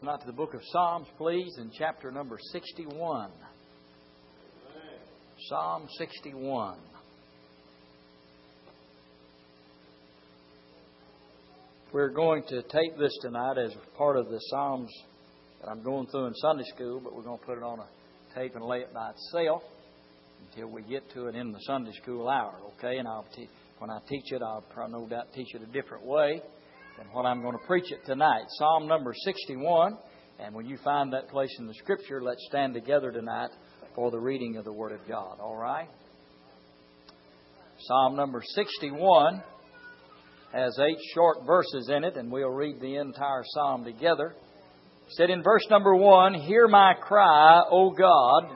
Not to the book of Psalms, please, in chapter number 61. Psalm 61. We're going to tape this tonight as part of the Psalms that I'm going through in Sunday school, but we're going to put it on a tape and lay it by itself until we get to it in the Sunday school hour, okay? And when I teach it, I'll no doubt teach it a different way than what I'm going to preach it tonight. Psalm number 61. And when you find that place in the Scripture, let's stand together tonight for the reading of the Word of God. All right? Psalm number 61 has 8 short verses in it, and we'll read the entire psalm together. It said in verse number 1, "Hear my cry, O God,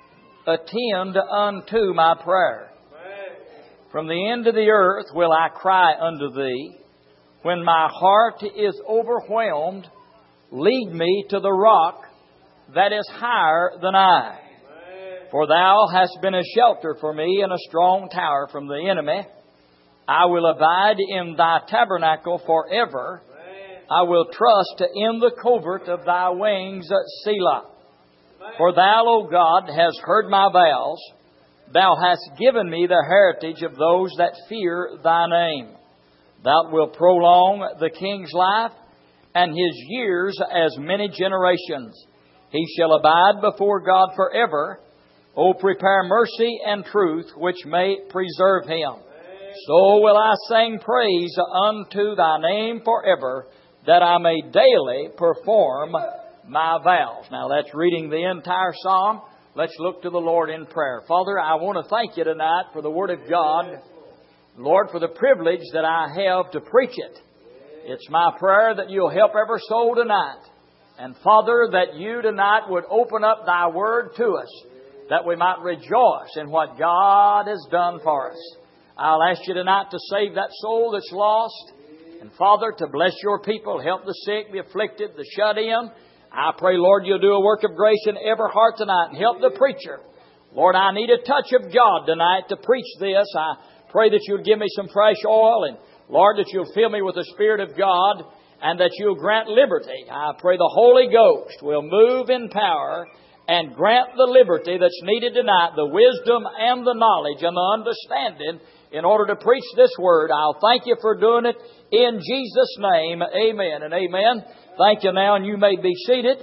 attend unto my prayer. From the end of the earth will I cry unto Thee. When my heart is overwhelmed, lead me to the rock that is higher than I. For Thou hast been a shelter for me and a strong tower from the enemy. I will abide in Thy tabernacle forever. I will trust in the covert of Thy wings, Selah. For Thou, O God, hast heard my vows. Thou hast given me the heritage of those that fear Thy name. Thou wilt prolong the king's life, and his years as many generations. He shall abide before God forever. O prepare mercy and truth, which may preserve him. So will I sing praise unto Thy name forever, that I may daily perform my vows." Now that's reading the entire psalm. Let's look to the Lord in prayer. Father, I want to thank You tonight for the Word of God. Lord, for the privilege that I have to preach it. It's my prayer that You'll help every soul tonight. And Father, that You tonight would open up Thy Word to us, that we might rejoice in what God has done for us. I'll ask You tonight to save that soul that's lost. And Father, to bless Your people, help the sick, the afflicted, the shut in. I pray, Lord, You'll do a work of grace in every heart tonight and help the preacher. Lord, I need a touch of God tonight to preach this. I pray that You'll give me some fresh oil, and Lord, that You'll fill me with the Spirit of God, and that You'll grant liberty. I pray the Holy Ghost will move in power and grant the liberty that's needed tonight, the wisdom and the knowledge and the understanding in order to preach this Word. I'll thank You for doing it in Jesus' name. Amen and amen. Thank you now, and you may be seated.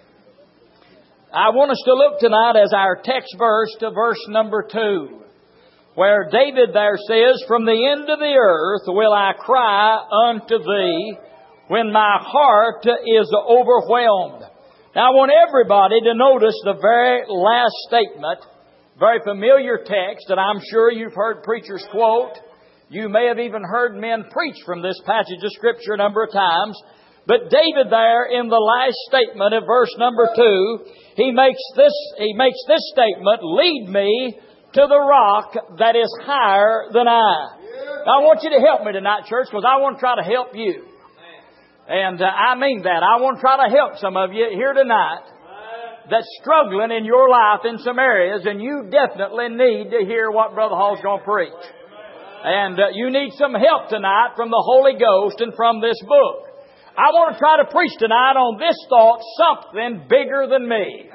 I want us to look tonight as our text verse to verse number 2. Where David there says, "From the end of the earth will I cry unto Thee when my heart is overwhelmed." Now I want everybody to notice the very last statement, very familiar text that I'm sure you've heard preachers quote. You may have even heard men preach from this passage of Scripture a number of times. But David there in the last statement of verse number 2, he makes this statement, "Lead me to the rock that is higher than I." Now, I want you to help me tonight, church, because I want to try to help you. And I mean that. I want to try to help some of you here tonight that's struggling in your life in some areas, and you definitely need to hear what Brother Hall's going to preach. And you need some help tonight from the Holy Ghost and from this book. I want to try to preach tonight on this thought, something bigger than me.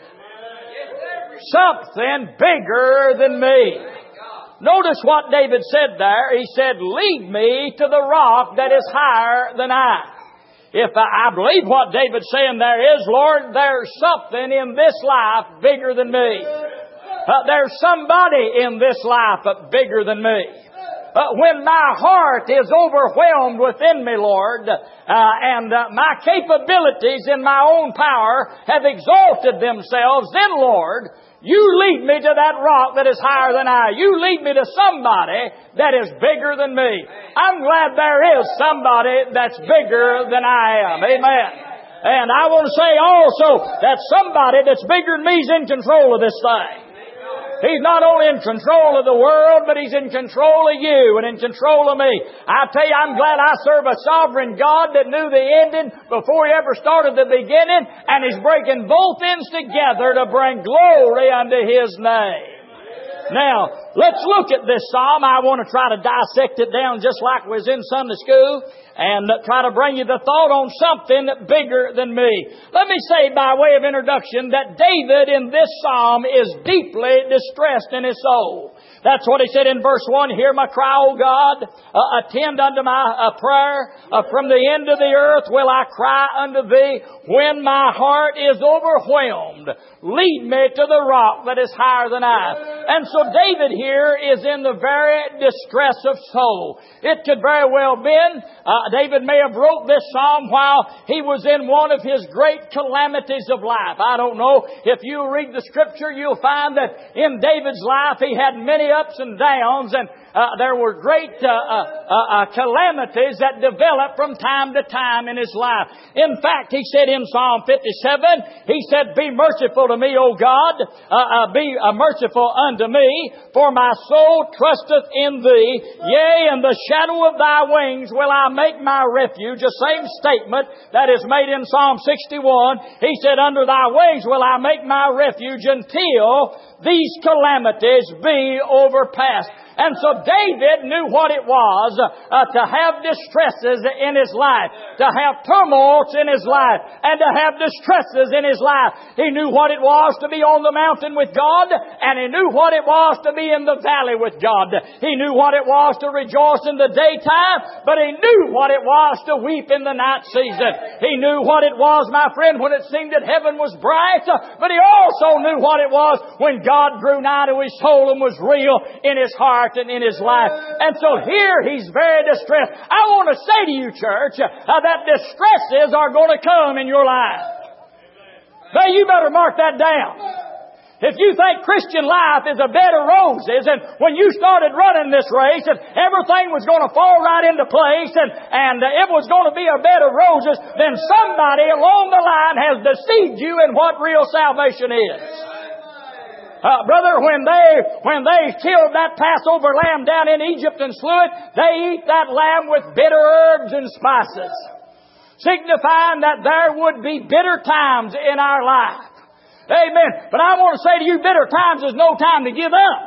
Something bigger than me. Notice what David said there. He said, "Lead me to the rock that is higher than I." If I believe what David's saying there is, Lord, there's something in this life bigger than me. There's somebody in this life bigger than me. When my heart is overwhelmed within me, Lord, and my capabilities in my own power have exalted themselves, then, Lord, You lead me to that rock that is higher than I. You lead me to somebody that is bigger than me. I'm glad there is somebody that's bigger than I am. Amen. And I want to say also that somebody that's bigger than me is in control of this thing. He's not only in control of the world, but He's in control of you and in control of me. I tell you, I'm glad I serve a sovereign God that knew the ending before He ever started the beginning, and He's breaking both ends together to bring glory unto His name. Now, let's look at this psalm. I want to try to dissect it down just like we was in Sunday school and try to bring you the thought on something bigger than me. Let me say by way of introduction that David in this psalm is deeply distressed in his soul. That's what he said in verse 1. Hear my cry, O God. Attend unto my prayer. From the end of the earth will I cry unto thee. When my heart is overwhelmed, lead me to the rock that is higher than I. And so David here is in the very distress of soul. It could very well been David may have wrote this psalm while he was in one of his great calamities of life. I don't know. If you read the Scripture, you'll find that in David's life he had many ups and downs, and there were great calamities that developed from time to time in his life. In fact, he said in Psalm 57, he said, Be merciful to me, O God, be merciful unto me, for my soul trusteth in thee. Yea, in the shadow of thy wings will I make my refuge. The same statement that is made in Psalm 61. He said, Under thy wings will I make my refuge until these calamities be overpassed. And so David knew what it was to have distresses in his life, to have turmoils in his life, and to have distresses in his life. He knew what it was to be on the mountain with God, and he knew what it was to be in the valley with God. He knew what it was to rejoice in the daytime, but he knew what it was to weep in the night season. He knew what it was, my friend, when it seemed that heaven was bright, but he also knew what it was when God drew nigh to his soul and was real in his heart and in his life. And so here he's very distressed. I want to say to you, church, that distresses are going to come in your life. Now you better mark that down. If you think Christian life is a bed of roses, and when you started running this race, and everything was going to fall right into place, and it was going to be a bed of roses, then somebody along the line has deceived you in what real salvation is. Brother, when they killed that Passover lamb down in Egypt and slew it, they eat that lamb with bitter herbs and spices, signifying that there would be bitter times in our life. Amen. But I want to say to you, bitter times is no time to give up.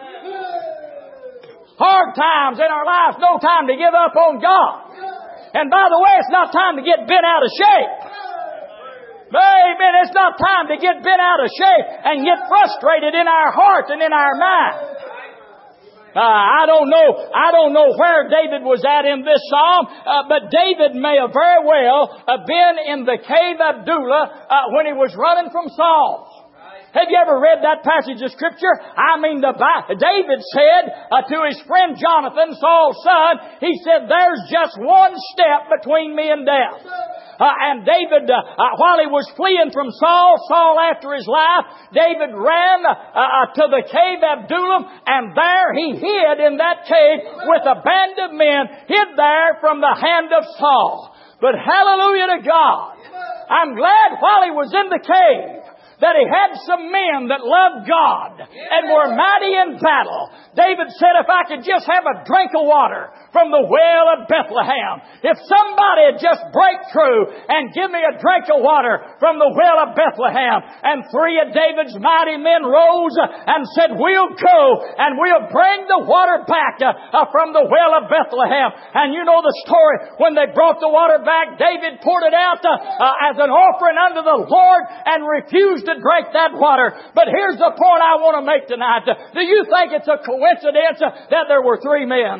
Hard times in our life, no time to give up on God. And by the way, it's not time to get bent out of shape. Amen. It's not time to get bent out of shape and get frustrated in our heart and in our mind. I don't know where David was at in this psalm, but David may have very well been in the cave of Adullam when he was running from Saul. Have you ever read that passage of Scripture? David said to his friend Jonathan, Saul's son, he said, There's just one step between me and death. And David, while he was fleeing from Saul after his life, David ran to the cave of Adullam, and there he hid in that cave with a band of men, hid there from the hand of Saul. But hallelujah to God, I'm glad while he was in the cave that he had some men that loved God and were mighty in battle. David said, if I could just have a drink of water from the well of Bethlehem, if somebody would just break through and give me a drink of water from the well of Bethlehem. And three of David's mighty men rose and said, We'll go and we'll bring the water back from the well of Bethlehem. And you know the story. When they brought the water back, David poured it out as an offering unto the Lord and refused to drink that water. But here's the point I want to make tonight. Do you think it's a coincidence that there were three men?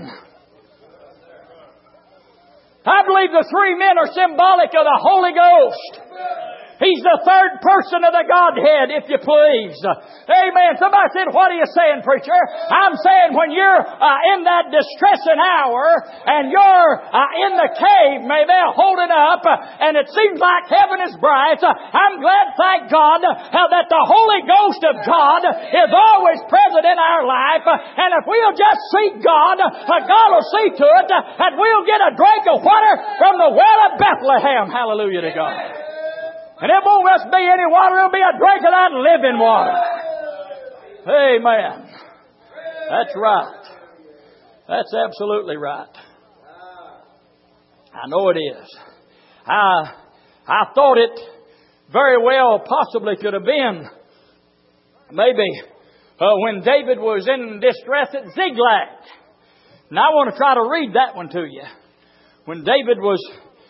I believe the three men are symbolic of the Holy Ghost. He's the third person of the Godhead, if you please. Amen. Somebody said, what are you saying, preacher? I'm saying when you're in that distressing hour and you're in the cave, maybe holding up, and it seems like heaven is bright, I'm glad, thank God, that the Holy Ghost of God is always present in our life. And if we'll just seek God, God will see to it that we'll get a drink of water from the well of Bethlehem. Hallelujah to God. And it won't just be any water, it'll be a drink of that living water. Amen. That's right. That's absolutely right. I know it is. I thought it very well possibly could have been maybe when David was in distress at Ziklag. And I want to try to read that one to you. When David was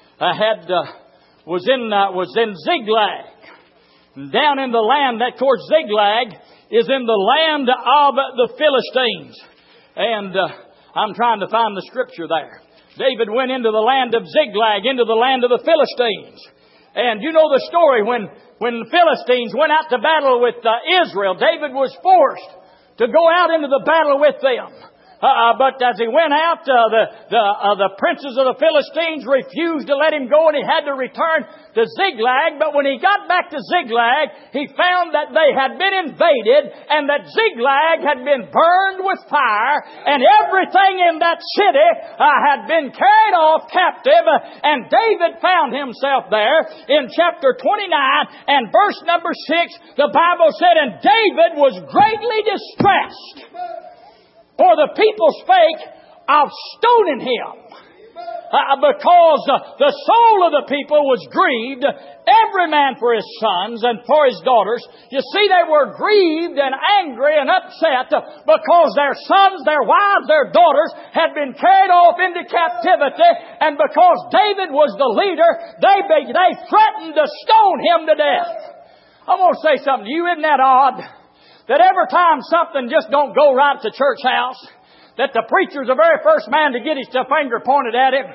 in Ziklag, and down in the land, that of course Ziklag is in the land of the Philistines. And I'm trying to find the scripture there. David went into the land of Ziklag, into the land of the Philistines. And you know the story when the Philistines went out to battle with Israel, David was forced to go out into the battle with them. But as he went out, the princes of the Philistines refused to let him go, and he had to return to Ziklag. But when he got back to Ziklag, he found that they had been invaded, and that Ziklag had been burned with fire, and everything in that city had been carried off captive. And David found himself there in chapter 29 and verse number 6. The Bible said, "And David was greatly distressed, for the people spake of stoning him, because the soul of the people was grieved, every man for his sons and for his daughters." You see, they were grieved and angry and upset because their sons, their wives, their daughters had been carried off into captivity, and because David was the leader, they threatened to stone him to death. I'm going to say something to you. Isn't that odd? That every time something just don't go right at the church house, that the preacher's the very first man to get his finger pointed at him.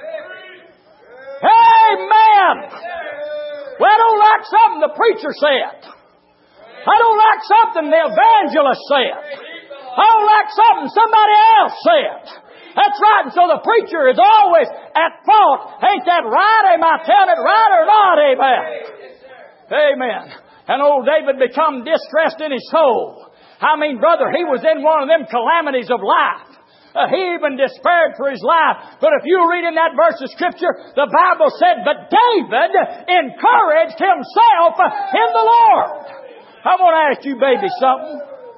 Amen! Well, I don't like something the preacher said. I don't like something the evangelist said. I don't like something somebody else said. That's right. And so the preacher is always at fault. Ain't that right? Am I telling it right or not? Amen. Amen. And old David become distressed in his soul. I mean, brother, he was in one of them calamities of life. He even despaired for his life. But if you read in that verse of Scripture, the Bible said, "But David encouraged himself in the Lord." I want to ask you, baby, something.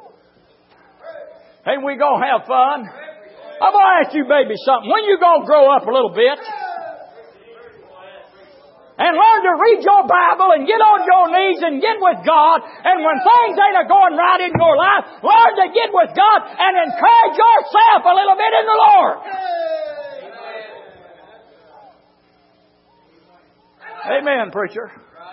Ain't we going to have fun? I'm going to ask you, baby, something. When you going to grow up a little bit and learn to read your Bible and get on your knees and get with God, and when things ain't going right in your life, learn to get with God and encourage yourself a little bit in the Lord. Amen, preacher.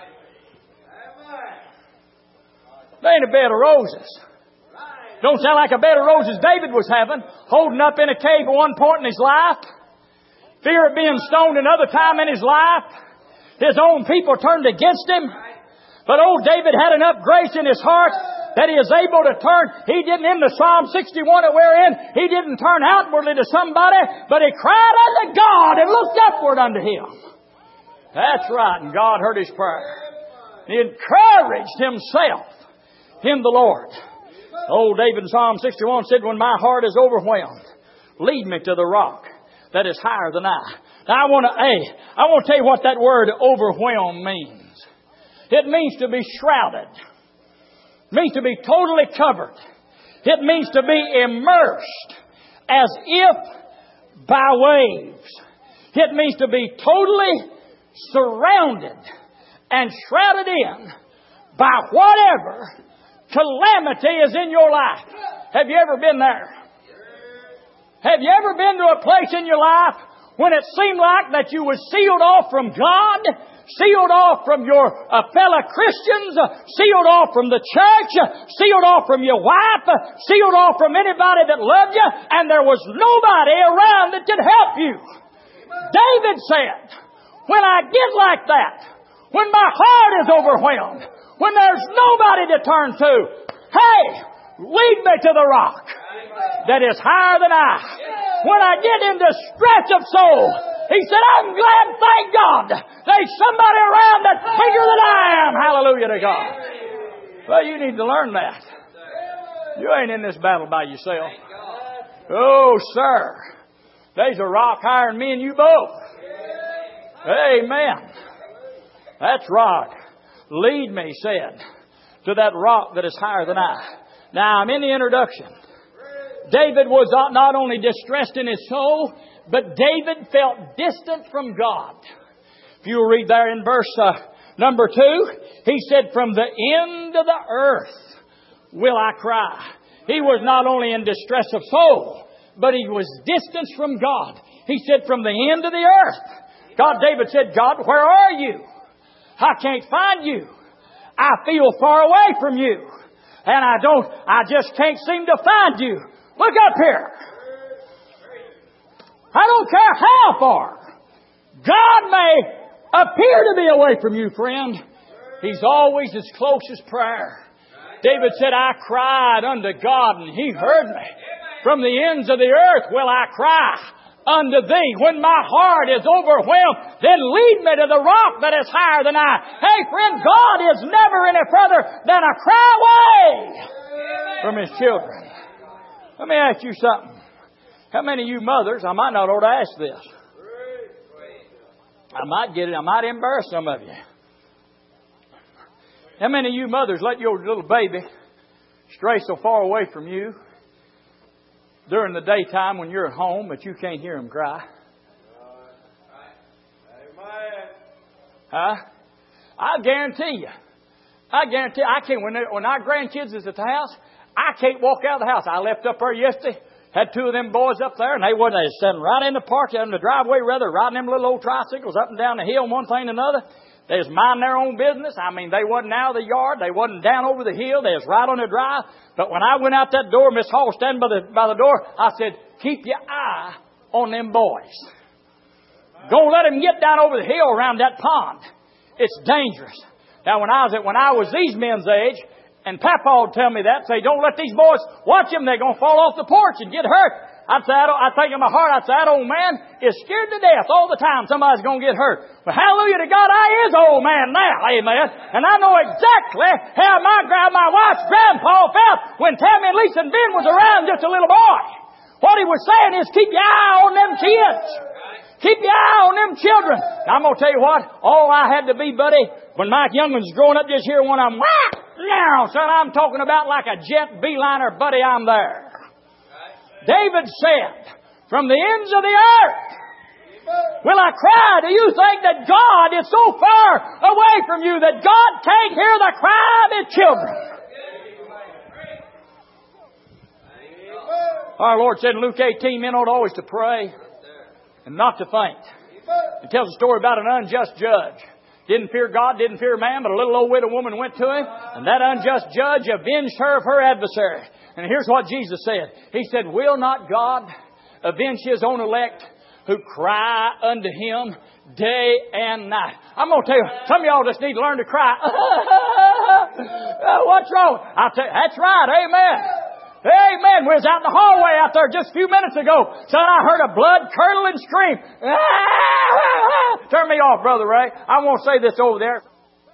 There ain't a bed of roses. Don't sound like a bed of roses David was having, holding up in a cave at one point in his life. Fear of being stoned another time in his life. His own people turned against him. But old David had enough grace in his heart that he is able to turn. He didn't, in the Psalm 61 that we're in, he didn't turn outwardly to somebody, but he cried unto God and looked upward unto Him. That's right, and God heard his prayer. He encouraged himself in the Lord. Old David in Psalm 61 said, "When my heart is overwhelmed, lead me to the rock that is higher than I." Now I want to tell you what that word overwhelm means. It means to be shrouded. It means to be totally covered. It means to be immersed as if by waves. It means to be totally surrounded and shrouded in by whatever calamity is in your life. Have you ever been there? Have you ever been to a place in your life when it seemed like that you were sealed off from God, sealed off from your fellow Christians, sealed off from the church, sealed off from your wife, sealed off from anybody that loved you, and there was nobody around that could help you? David said, "When I get like that, when my heart is overwhelmed, when there's nobody to turn to, hey, lead me to the rock that is higher than I." When I get in distress of soul, he said, "I'm glad, thank God, there's somebody around that's bigger than I am." Hallelujah to God. Well, you need to learn that. You ain't in this battle by yourself. Oh, sir. There's a rock higher than me and you both. Amen. That's rock. Lead me, he said, to that rock that is higher than I. Now, I'm in the introduction. David was not only distressed in his soul, but David felt distant from God. If you read there in verse number 2, he said, "From the end of the earth will I cry." He was not only in distress of soul, but he was distanced from God. He said, from the end of the earth. David said, God, where are you? I can't find you. I feel far away from you. And I just can't seem to find you. Look up here. I don't care how far. God may appear to be away from you, friend. He's always as close as prayer. David said, I cried unto God and He heard me. From the ends of the earth will I cry unto Thee. When my heart is overwhelmed, then lead me to the rock that is higher than I. Hey friend, God is never any further than a cry away from His children. Let me ask you something. How many of you mothers, I might not ought to ask this. I might embarrass some of you. How many of you mothers let your little baby stray so far away from you during the daytime when you're at home that you can't hear him cry? Huh? I guarantee you. I can't. When our grandkids is at the house, I can't walk out of the house. I left up there yesterday. Had two of them boys up there, and they sitting right in the park, in the driveway, riding them little old tricycles up and down the hill, one thing and another. They was minding their own business. I mean, they wasn't out of the yard. They wasn't down over the hill. They was right on the drive. But when I went out that door, Miss Hall standing by the door, I said, keep your eye on them boys. Don't let them get down over the hill around that pond. It's dangerous. Now, when I was these men's age, and Papa would tell me that, say, don't let these boys watch them. They're going to fall off the porch and get hurt. I'd think in my heart, that old man is scared to death all the time. Somebody's going to get hurt. But hallelujah to God, I is an old man now. Amen. And I know exactly how my wife's grandpa felt when Tammy and Lisa and Ben was around just a little boy. What he was saying is keep your eye on them kids. Keep your eye on them children. Now, I'm going to tell you what, all I had to be, buddy, when Mike Youngman's growing up just here, when I'm now, son, I'm talking about like a jet beeliner, buddy, I'm there. David said, from the ends of the earth will I cry. Do you think that God is so far away from you that God can't hear the cry of His children? Our Lord said in Luke 18, men ought always to pray and not to faint. It tells a story about an unjust judge. Didn't fear God, didn't fear man, but a little old widow woman went to him, and that unjust judge avenged her of her adversary. And here's what Jesus said. He said, will not God avenge His own elect who cry unto Him day and night? I'm going to tell you, some of y'all just need to learn to cry. What's wrong? I'll tell you, that's right. Amen. Amen. We was out in the hallway out there just a few minutes ago. Son, I heard a blood-curdling scream. Turn me off, Brother Ray. I won't say this over there.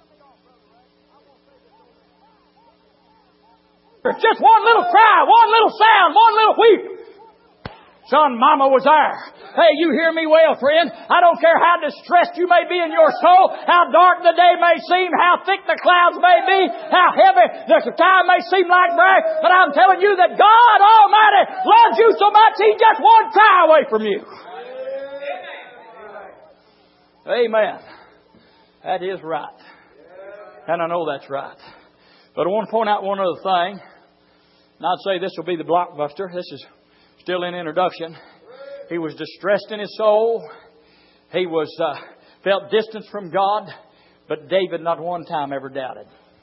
Just one little cry, one little sound, one little weep. Son, Mama was there. Hey, you hear me well, friend. I don't care how distressed you may be in your soul, how dark the day may seem, how thick the clouds may be, how heavy the time may seem like black, but I'm telling you that God Almighty loves you so much He just won't cry away from you. Amen. That is right. And I know that's right. But I want to point out one other thing. And I'd say this will be the blockbuster. This is still in introduction. He was distressed in his soul. He was felt distant from God. But David not one time ever doubted.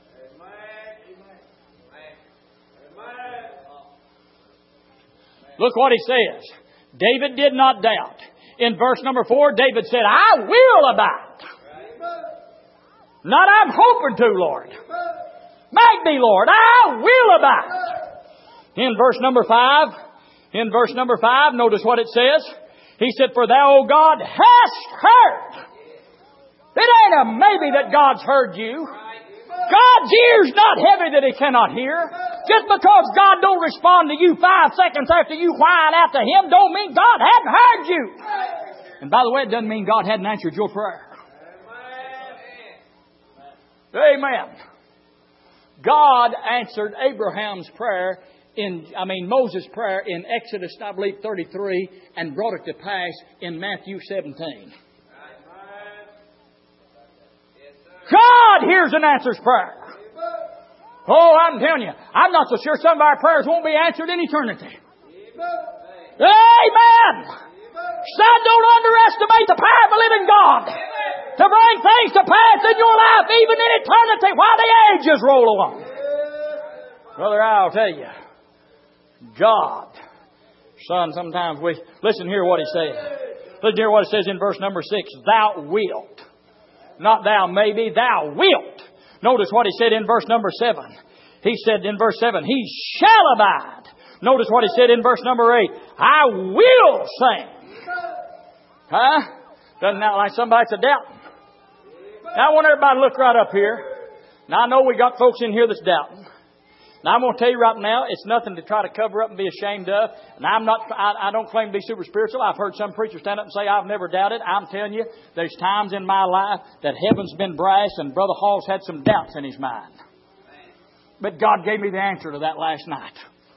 Look what he says. David did not doubt. In verse number 4, David said, I will abide. Not I'm hoping to, Lord. Make me, Lord. I will abide. In verse number 5, notice what it says. He said, for thou, O God, hast heard. It ain't a maybe that God's heard you. God's ear's not heavy that He cannot hear. Just because God don't respond to you 5 seconds after you whine out to Him don't mean God hadn't heard you. And by the way, it doesn't mean God hadn't answered your prayer. Amen. God answered Abraham's prayer Moses' prayer in Exodus, I believe, 33 and brought it to pass in Matthew 17. God hears and answers prayer. Oh, I'm telling you, I'm not so sure some of our prayers won't be answered in eternity. Amen. Son, don't underestimate the power of the living God to bring things to pass in your life, even in eternity, while the ages roll along. Brother, I'll tell you, God, son, sometimes we... Listen here what He says. Listen here what it says in verse number 6. Thou wilt. Not thou maybe, thou wilt. Notice what He said in verse number 7. He said in verse 7, He shall abide. Notice what He said in verse number 8. I will sing. Huh? Doesn't that like somebody's a doubting? Now I want everybody to look right up here. Now I know we got folks in here that's doubting. Now I'm going to tell you right now, it's nothing to try to cover up and be ashamed of. And I don't claim to be super spiritual. I've heard some preachers stand up and say, I've never doubted. I'm telling you, there's times in my life that heaven's been brass and Brother Hall's had some doubts in his mind. But God gave me the answer to that last night.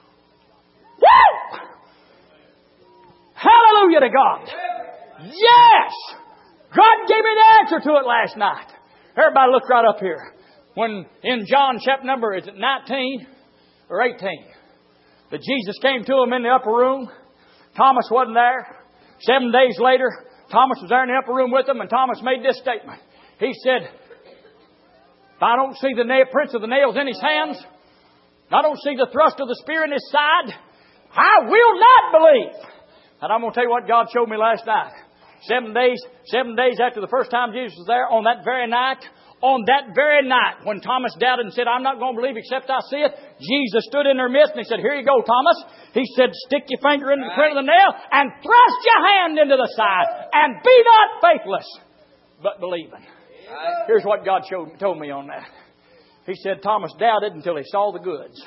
Woo! Hallelujah to God. Yes! God gave me the answer to it last night. Everybody look right up here. When in John chapter number, is it 19 or 18? That Jesus came to him in the upper room. Thomas wasn't there. 7 days later, Thomas was there in the upper room with them, and Thomas made this statement. He said, if I don't see the prints of the nails in His hands, I don't see the thrust of the spear in His side, I will not believe. And I'm going to tell you what God showed me last night. 7 days after the first time Jesus was there, on that very night, when Thomas doubted and said, I'm not going to believe except I see it, Jesus stood in their midst and He said, here you go, Thomas. He said, stick your finger into the print of the nail and thrust your hand into the side and be not faithless, but believing. Here's what God told me on that. He said, Thomas doubted until he saw the goods.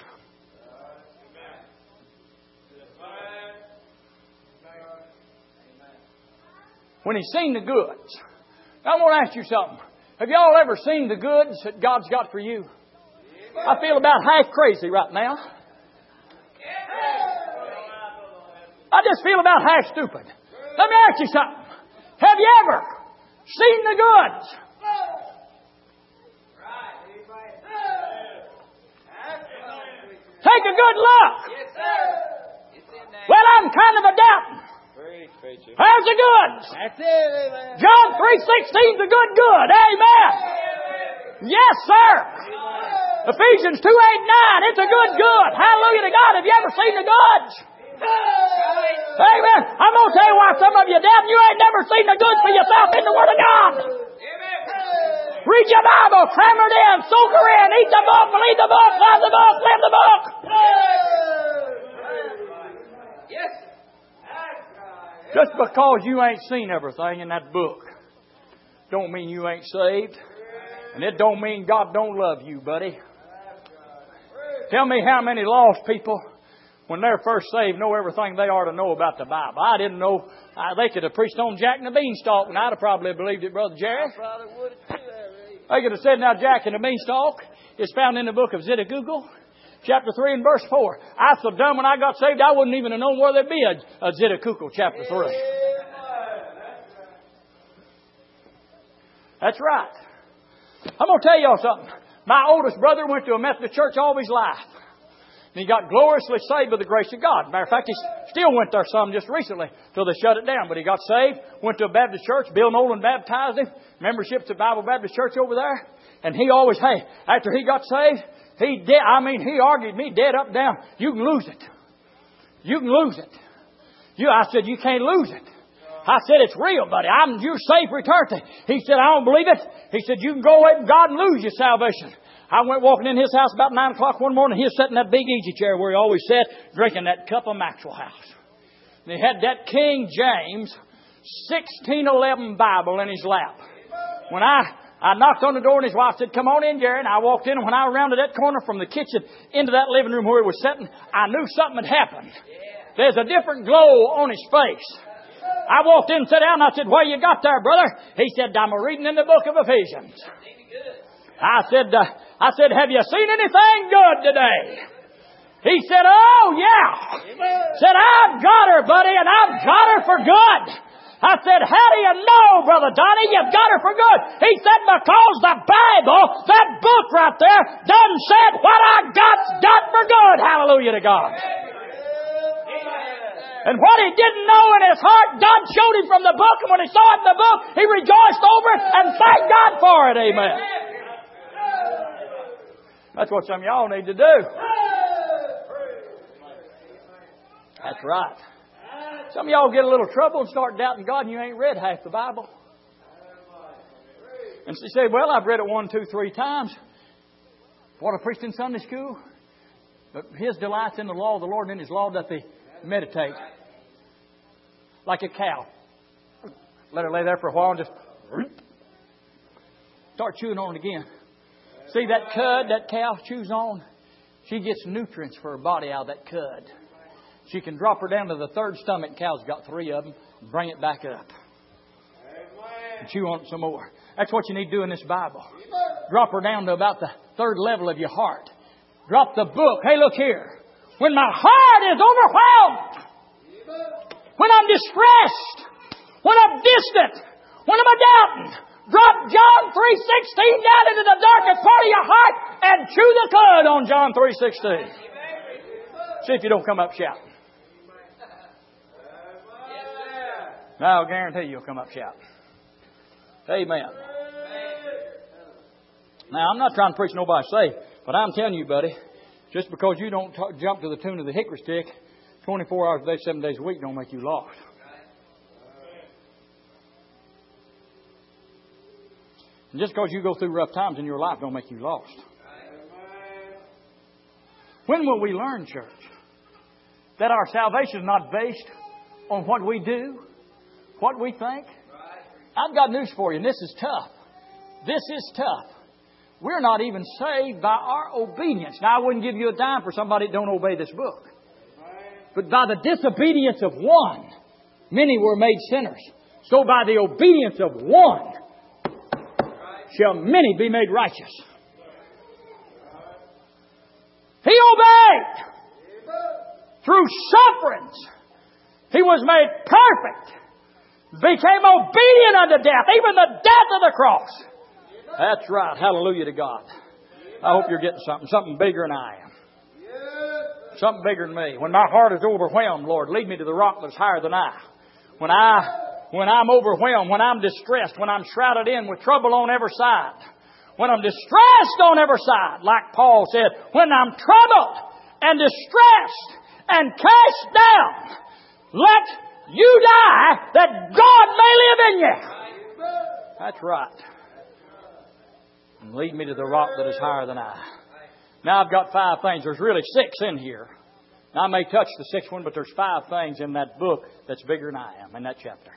When he seen the goods. Now, I'm going to ask you something. Have y'all ever seen the goods that God's got for you? I feel about half crazy right now. I just feel about half stupid. Let me ask you something. Have you ever seen the goods? Take a good look. Well, I'm kind of a doubting. How's the goods? John 3:16 is a good. Amen. Yes, sir. Ephesians 2:8-9. It's a good. Hallelujah to God. Have you ever seen the goods? Amen. I'm going to tell you why some of you doubt. You ain't never seen the goods for yourself in the Word of God. Read your Bible, cram it in, soak her in, eat the book, believe the book, love the book, live the book. Yes. Just because you ain't seen everything in that book don't mean you ain't saved. And it don't mean God don't love you, buddy. Tell me how many lost people, when they're first saved, know everything they ought to know about the Bible. I didn't know. They could have preached on Jack and the Beanstalk, and I'd have probably believed it, Brother Jerry. They could have said, now Jack and the Beanstalk is found in the book of Zedekiel, chapter 3 and verse 4. I was so dumb when I got saved, I wouldn't even have known where there'd be a Zedekiel chapter 3. That's right. I'm going to tell y'all something. My oldest brother went to a Methodist church all his life. And he got gloriously saved by the grace of God. Matter of fact, he still went there some just recently till they shut it down. But he got saved, went to a Baptist church. Bill Nolan baptized him. Membership to Bible Baptist Church over there. And he always, after he got saved, he argued me dead up and down. You can lose it. You can lose it. I said, you can't lose it. I said, it's real, buddy. You're saved for eternity. He said, I don't believe it. He said, you can go away from God and lose your salvation. I went walking in his house about 9 o'clock one morning. He was sitting in that big easy chair where he always sat, drinking that cup of Maxwell House. And he had that King James 1611 Bible in his lap. When I knocked on the door and his wife said, come on in, Jerry. And I walked in, and when I rounded that corner from the kitchen into that living room where he was sitting, I knew something had happened. There's a different glow on his face. I walked in and sat down and I said, what you got there, brother? He said, I'm reading in the book of Ephesians. I said, have you seen anything good today? He said, oh, yeah. Said, I've got her, buddy, and I've got her for good. I said, how do you know, Brother Donnie, you've got her for good? He said, because the Bible, that book right there, done said what I got's got for good. Hallelujah to God. And what he didn't know in his heart, God showed him from the book. And when he saw it in the book, he rejoiced over it and thanked God for it. Amen. That's what some of y'all need to do. That's right. Some of y'all get a little trouble and start doubting God and you ain't read half the Bible. And she said, well, I've read it 1, 2, 3 times. What I preached in Sunday school. But his delight's in the law of the Lord, and in His law doth He meditate. Like a cow. Let her lay there for a while and just start chewing on it again. See that cud that cow chews on? She gets nutrients for her body out of that cud. She can drop her down to the third stomach. Cow's got 3 of them. Bring it back up. And chew on it some more. That's what you need to do in this Bible. Drop her down to about the 3rd level of your heart. Drop the book. Hey, look here. When my heart is overwhelmed, when I'm distressed, when I'm distant, when I'm doubting, drop John 3:16 down into the darkest part of your heart and chew the cud on John 3:16. See if you don't come up shouting. I'll guarantee you'll come up shouting. Amen. Now, I'm not trying to preach nobody safe, but I'm telling you, buddy, just because you don't jump to the tune of the hickory stick 24 hours a day, 7 days a week, don't make you lost. And just because you go through rough times in your life don't make you lost. When will we learn, church, that our salvation is not based on what we do, what we think? I've got news for you, and this is tough. This is tough. We're not even saved by our obedience. Now, I wouldn't give you a dime for somebody that don't obey this book. But by the disobedience of one, many were made sinners. So by the obedience of one, shall many be made righteous. He obeyed. Through sufferings, He was made perfect. Became obedient unto death, even the death of the cross. That's right. Hallelujah to God. I hope you're getting something bigger than I am. Something bigger than me. When my heart is overwhelmed, Lord, lead me to the rock that's higher than I. When I'm overwhelmed, when I'm distressed, when I'm shrouded in with trouble on every side, when I'm distressed on every side, like Paul said, when I'm troubled and distressed and cast down, let you die that God may live in you. That's right. And lead me to the rock that is higher than I. Now I've got 5 things. There's really 6 in here. Now I may touch the 6th one, but there's 5 things in that book that's bigger than I am in that chapter.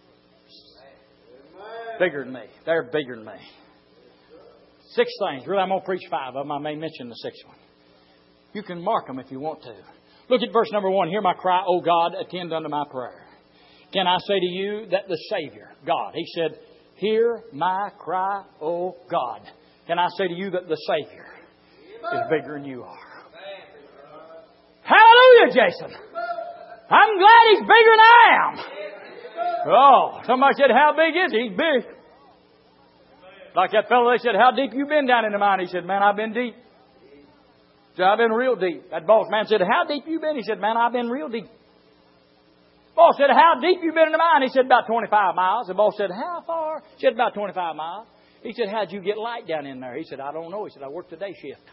Bigger than me. They're bigger than me. 6 things. Really, I'm going to preach 5 of them. I may mention the 6th one. You can mark them if you want to. Look at verse number 1. Hear my cry, O God, attend unto my prayer. Can I say to you that the Savior, God, He said, hear my cry, O God. Can I say to you that the Savior is bigger than you are? Hallelujah, Jason. I'm glad He's bigger than I am. Oh, somebody said, how big is He? He's big. Like that fellow, they said, how deep you been down in the mine? He said, man, I've been deep. He said, I've been real deep. That boss man said, how deep you been? He said, man, I've been real deep. Boss said, how deep you been in the mine? He said, about 25 miles. The boss said, how far? He said, about 25 miles. He said, how'd you get light down in there? He said, I don't know. He said, I worked the day shift.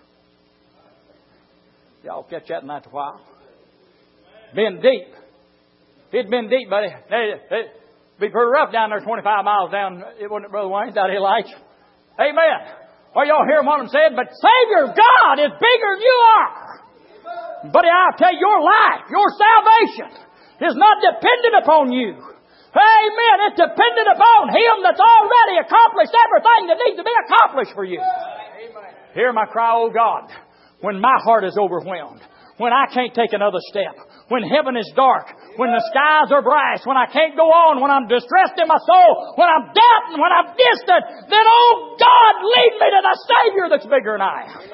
Y'all catch that in a while. Been deep. If it'd been deep, buddy, it'd be pretty rough down there 25 miles down. It wasn't, Brother Wayne, without any lights. Amen. Well, y'all hear what I'm saying? But Savior God is bigger than you are. Buddy, I'll tell you, your life, your salvation is not dependent upon you. Amen. It's dependent upon Him that's already accomplished everything that needs to be accomplished for you. Amen. Hear my cry, O God, when my heart is overwhelmed, when I can't take another step, when heaven is dark, when the skies are brass, when I can't go on, when I'm distressed in my soul, when I'm doubting, when I'm distant, then, oh God, lead me to the Savior that's bigger than I am.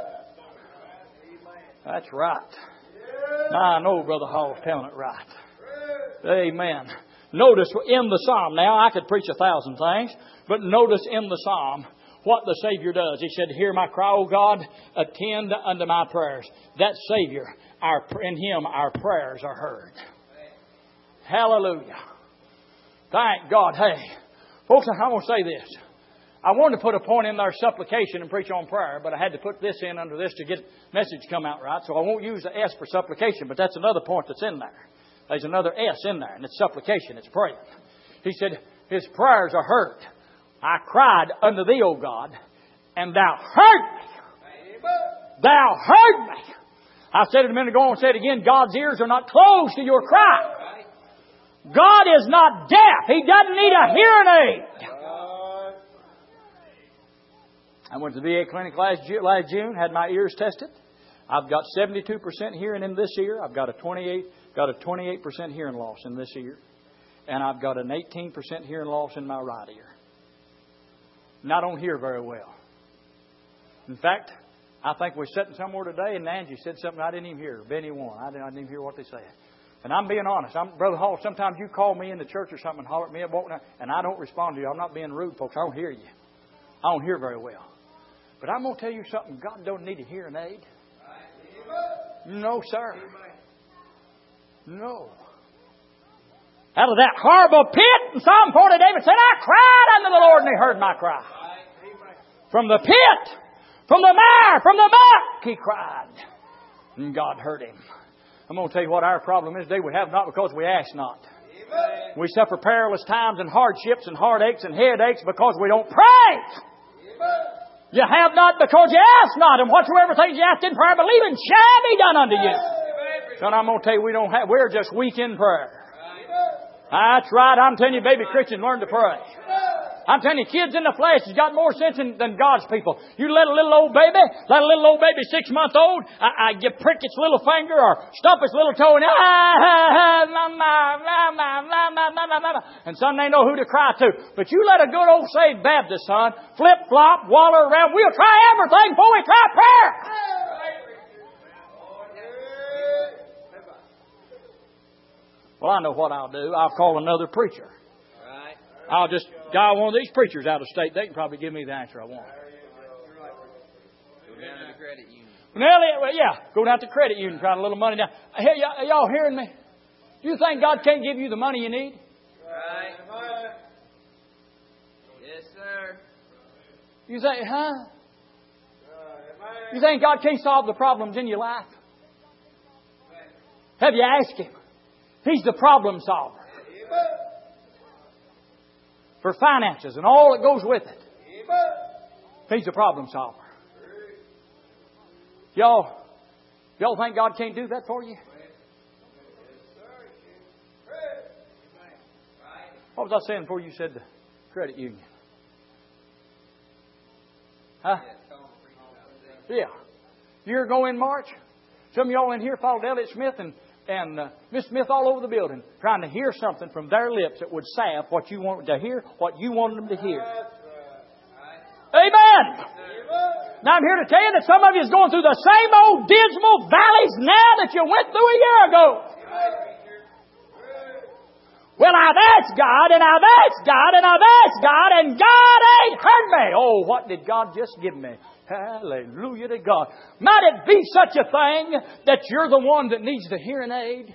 That's right. Now, I know Brother Hall's telling it right. Amen. Notice in the psalm. Now, I could preach 1,000 things, but notice in the psalm what the Savior does. He said, hear my cry, O God, attend unto my prayers. That Savior, in Him our prayers are heard. Hallelujah. Thank God. Hey, folks, I'm going to say this. I wanted to put a point in there, supplication, and preach on prayer, but I had to put this in under this to get the message come out right. So I won't use the S for supplication, but that's another point that's in there. There's another S in there, and it's supplication. It's praying. He said, His prayers are heard. I cried unto Thee, O God, and Thou heard me. Thou heard me. I said it a minute ago and said it again. God's ears are not closed to your cry. God is not deaf. He doesn't need a hearing aid. I went to the VA clinic last June, had my ears tested. I've got 72% hearing in this ear. I've got a 28% hearing loss in this ear. And I've got an 18% hearing loss in my right ear. And I don't hear very well. In fact, I think we're sitting somewhere today and Angie said something I didn't even hear. Benny won. I didn't even hear what they said. And I'm being honest. Brother Hall, sometimes you call me in the church or something and holler at me and I don't respond to you. I'm not being rude, folks. I don't hear you. I don't hear very well. But I'm going to tell you something. God don't need a hearing aid. No, sir. No. Out of that horrible pit in Psalm 40, David said, I cried unto the Lord and He heard my cry. From the pit, from the mire, from the muck, he cried. And God heard him. I'm going to tell you what our problem is today. We have not because we ask not. We suffer perilous times and hardships and heartaches and headaches because we don't pray. You have not because you ask not, and whatsoever things you ask in prayer, believing shall be done unto you. Son, I'm going to tell you, we're just weak in prayer. That's right. I'm telling you, baby Christians, learn to pray. I'm telling you, kids in the flesh has got more sense than God's people. You let a little old baby 6 months old, you prick its little finger or stump its little toe and son, they know who to cry to. But you let a good old saved Baptist, son, flip-flop, waller around. We'll try everything before we try prayer. Well, I know what I'll do. I'll call another preacher. I'll just dial one of these preachers out of state. They can probably give me the answer I want. Go down to the credit union. Go down to the credit union, try a little money down. Hey, y'all hearing me? Do you think God can't give you the money you need? Right. Yes, sir. You think, You think God can't solve the problems in your life? Have you asked Him? He's the problem solver. For finances and all that goes with it. He's the problem solver. Y'all think God can't do that for you? What was I saying before you said the credit union? Huh? Yeah. A year ago in March, some of y'all in here followed Elliot Smith and Miss Smith all over the building trying to hear something from their lips that would salve what you wanted to hear, what you wanted them to hear. Amen. Now I'm here to tell you that some of you is going through the same old dismal valleys now that you went through a year ago. Well, I've asked God, and I've asked God, and I've asked God, and God ain't heard me. Oh, what did God just give me? Hallelujah to God. Might it be such a thing that you're the one that needs the hearing aid?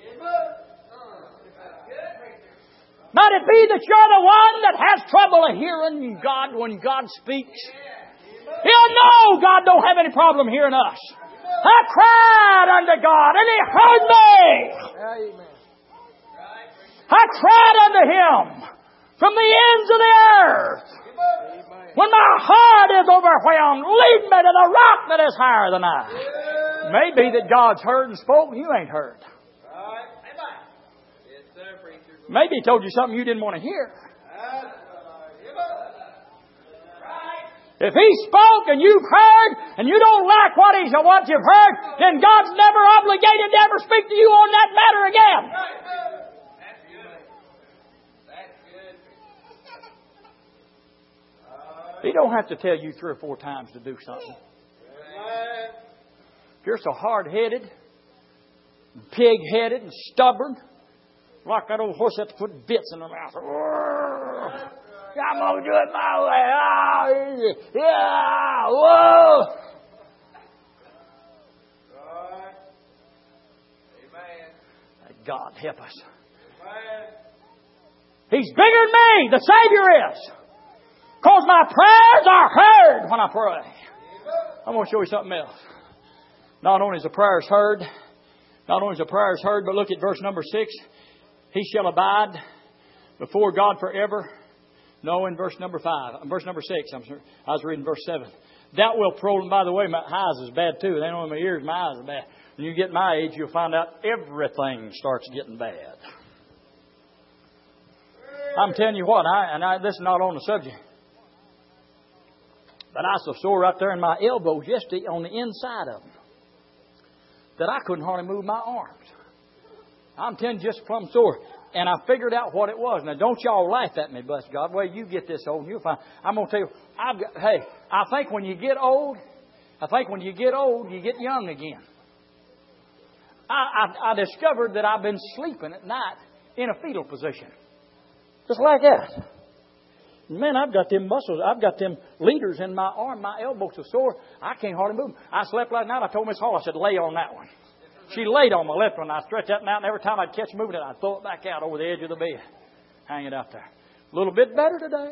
Might it be that you're the one that has trouble of hearing God when God speaks? He'll know God don't have any problem hearing us. I cried unto God and He heard me. Amen. I cried unto Him from the ends of the earth. When my heart is overwhelmed, lead me to the rock that is higher than I. Maybe that God's heard and spoke and you ain't heard. Maybe He told you something you didn't want to hear. If He spoke and you've heard and you don't like what you've heard, then God's never obligated to ever speak to you on that matter again. He don't have to tell you 3 or 4 times to do something. If you're so hard-headed, pig-headed, and stubborn, Like that old horse had to put bits in her mouth. I'm going to do it my way. Oh, yeah, whoa. God help us. He's bigger than me. The Savior is. Because my prayers are heard when I pray. I'm going to show you something else. Not only is the prayers heard, but look at verse number 6. He shall abide before God forever. No, in verse number 5. Verse number 6. I was reading verse 7. That will prolong. By the way, my eyes is bad too. They ain't only my ears, my eyes are bad. When you get my age, you'll find out everything starts getting bad. I'm telling you what, this is not on the subject. But I was so sore right there in my elbows yesterday on the inside of them that I couldn't hardly move my arms. I'm telling you, just plumb sore. And I figured out what it was. Now, don't y'all laugh at me, bless God. Well, you get this old and you'll find. I'm going to tell you, I think when you get old, you get young again. I discovered that I've been sleeping at night in a fetal position. Just like that. Man, I've got them muscles. I've got them leaders in my arm. My elbows are sore. I can't hardly move them. I slept last night. I told Miss Hall, I said, lay on that one. She laid on my left one. I stretched that one out, and every time I'd catch moving it, I'd throw it back out over the edge of the bed. Hang it out there. A little bit better today.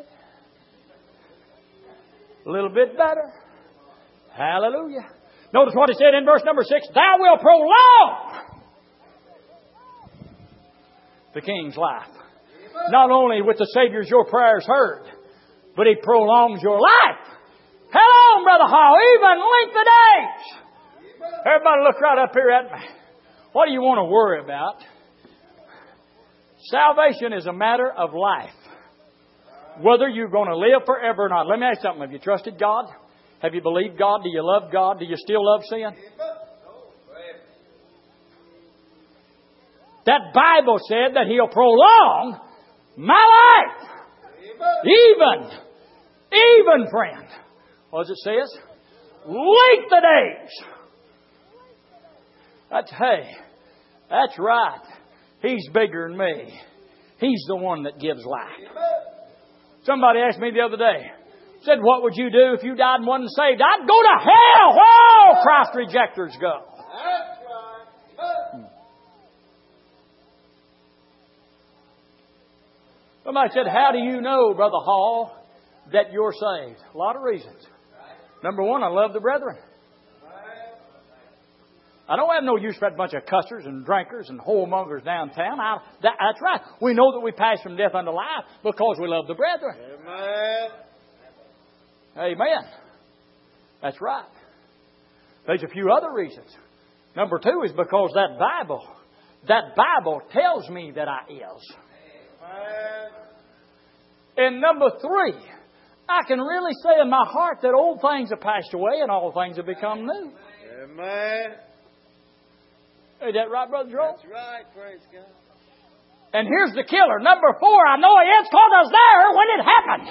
A little bit better. Hallelujah. Notice what he said in verse number 6. Thou wilt prolong the king's life. Not only with the Savior's your prayers heard, but He prolongs your life. Hello, Brother Hall. Even length of days. Everybody look right up here at me. What do you want to worry about? Salvation is a matter of life. Whether you're going to live forever or not. Let me ask you something. Have you trusted God? Have you believed God? Do you love God? Do you still love sin? That Bible said that He'll prolong my life. Even, friend. What does it say? Length of days. That's right. He's bigger than me. He's the one that gives life. Somebody asked me the other day, said, what would you do if you died and wasn't saved? I'd go to hell. Whoa, Christ rejectors go. Somebody said, how do you know, Brother Hall, that you're saved? A lot of reasons. Number one, I love the brethren. I don't have no use for that bunch of cussers and drinkers and whoremongers downtown. That's right. We know that we pass from death unto life because we love the brethren. Amen. That's right. There's a few other reasons. Number two is because that Bible tells me that I is. And number three, I can really say in my heart that old things have passed away and all things have become new. Amen. Is that right, Brother Joel? That's right. Praise God. And here's the killer. Number four, I know it is because I was there when it happened.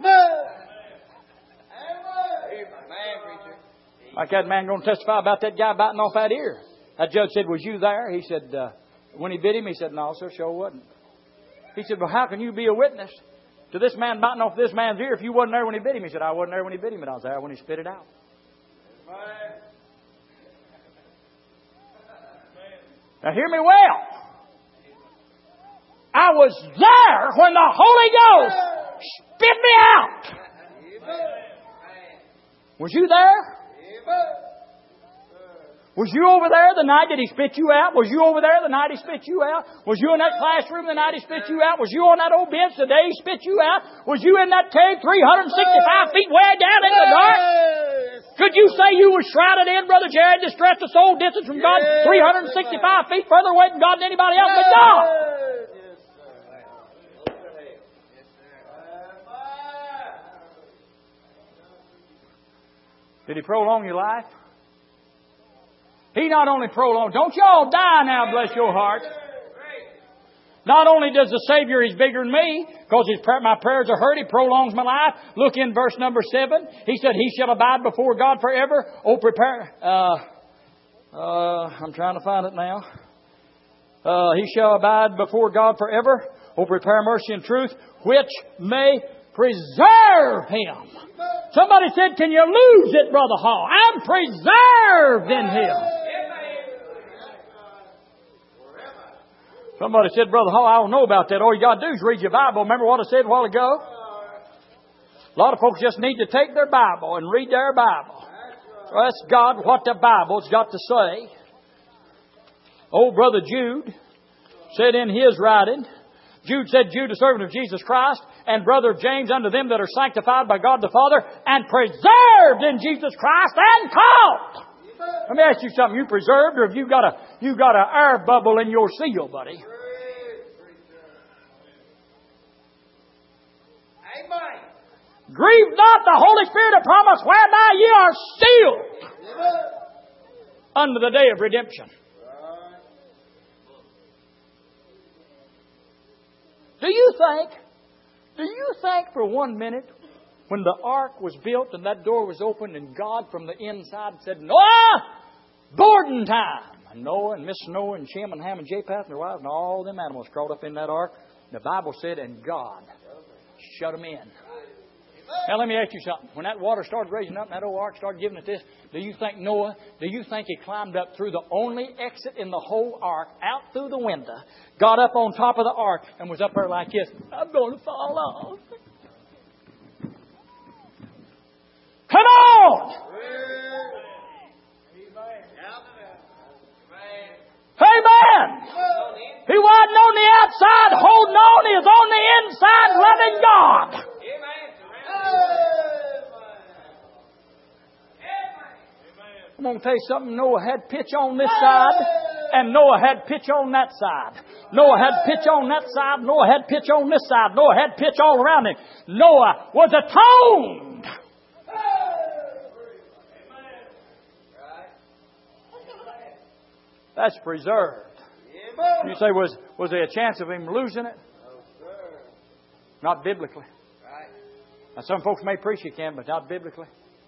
Amen. Like that man going to testify about that guy biting off that ear. That judge said, was you there? He said, when he bit him, he said, no, sir, sure wasn't. He said, well, how can you be a witness to this man biting off this man's ear if you wasn't there when he bit him? He said, I wasn't there when he bit him, but I was there when he spit it out. Amen. Now hear me well. I was there when the Holy Ghost spit me out. Was you there? Was you over there the night that He spit you out? Was you over there the night He spit you out? Was you in that classroom the night He spit you out? Was you on that old bench the day He spit you out? Was you in that cave 365 feet way down in the dark? Could you say you were shrouded in, Brother Jared, distressed a soul distance from God, 365 feet further away from God than anybody else but God? Did He prolong your life? He not only prolonged, don't y'all die now, bless your heart. Not only does the Savior, He's bigger than me, because my prayers are heard, He prolongs my life. Look in verse number 7. He said, He shall abide before God forever. Oh, prepare. I'm trying to find it now. He shall abide before God forever. Oh, prepare mercy and truth, which may preserve him. Somebody said, can you lose it, Brother Hall? I'm preserved in Him. Somebody said, Brother Hall, I don't know about that. All you got to do is read your Bible. Remember what I said a while ago? A lot of folks just need to take their Bible and read their Bible. Ask God what the Bible's got to say. Old Brother Jude said in his writing, Jude said, Jude, a servant of Jesus Christ, and brother James, unto them that are sanctified by God the Father, and preserved in Jesus Christ, and called. Let me ask you something. You preserved, or have you got a air bubble in your seal, buddy? Amen. Grieve not the Holy Spirit of promise, whereby ye are sealed unto the day of redemption. Do you think for 1 minute when the ark was built and that door was opened and God from the inside said, Noah, boarding time. And Noah and Miss Noah and Shem and Ham and Japheth and their wives and all them animals crawled up in that ark. The Bible said, and God shut them in. Now let me ask you something. When that water started raising up and that old ark started giving it this, do you think he climbed up through the only exit in the whole ark, out through the window, got up on top of the ark and was up there like this? I'm going to fall off. Come on! Amen! He wasn't on the outside holding on. He was on the inside loving God. I'm going to tell you something. Noah had pitch on this side, and Noah had pitch on that side. Noah had pitch on that side. Noah had pitch on this side. Noah had pitch all around him. Noah was atoned. That's preserved. You say, was there a chance of him losing it? Not biblically. Now, some folks may preach you can, but not biblically.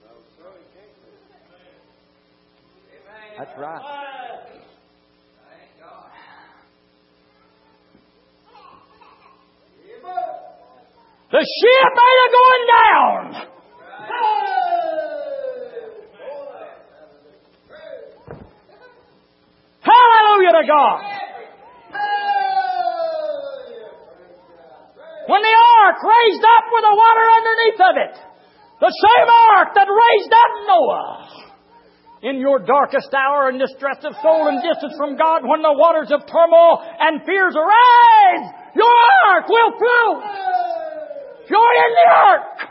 That's right. The ship ain't going down. Hallelujah to God. When the ark raised up with the water underneath of it, the same ark that raised up Noah. In your darkest hour and distress of soul and distance from God, when the waters of turmoil and fears arise, your ark will float. You're in the ark.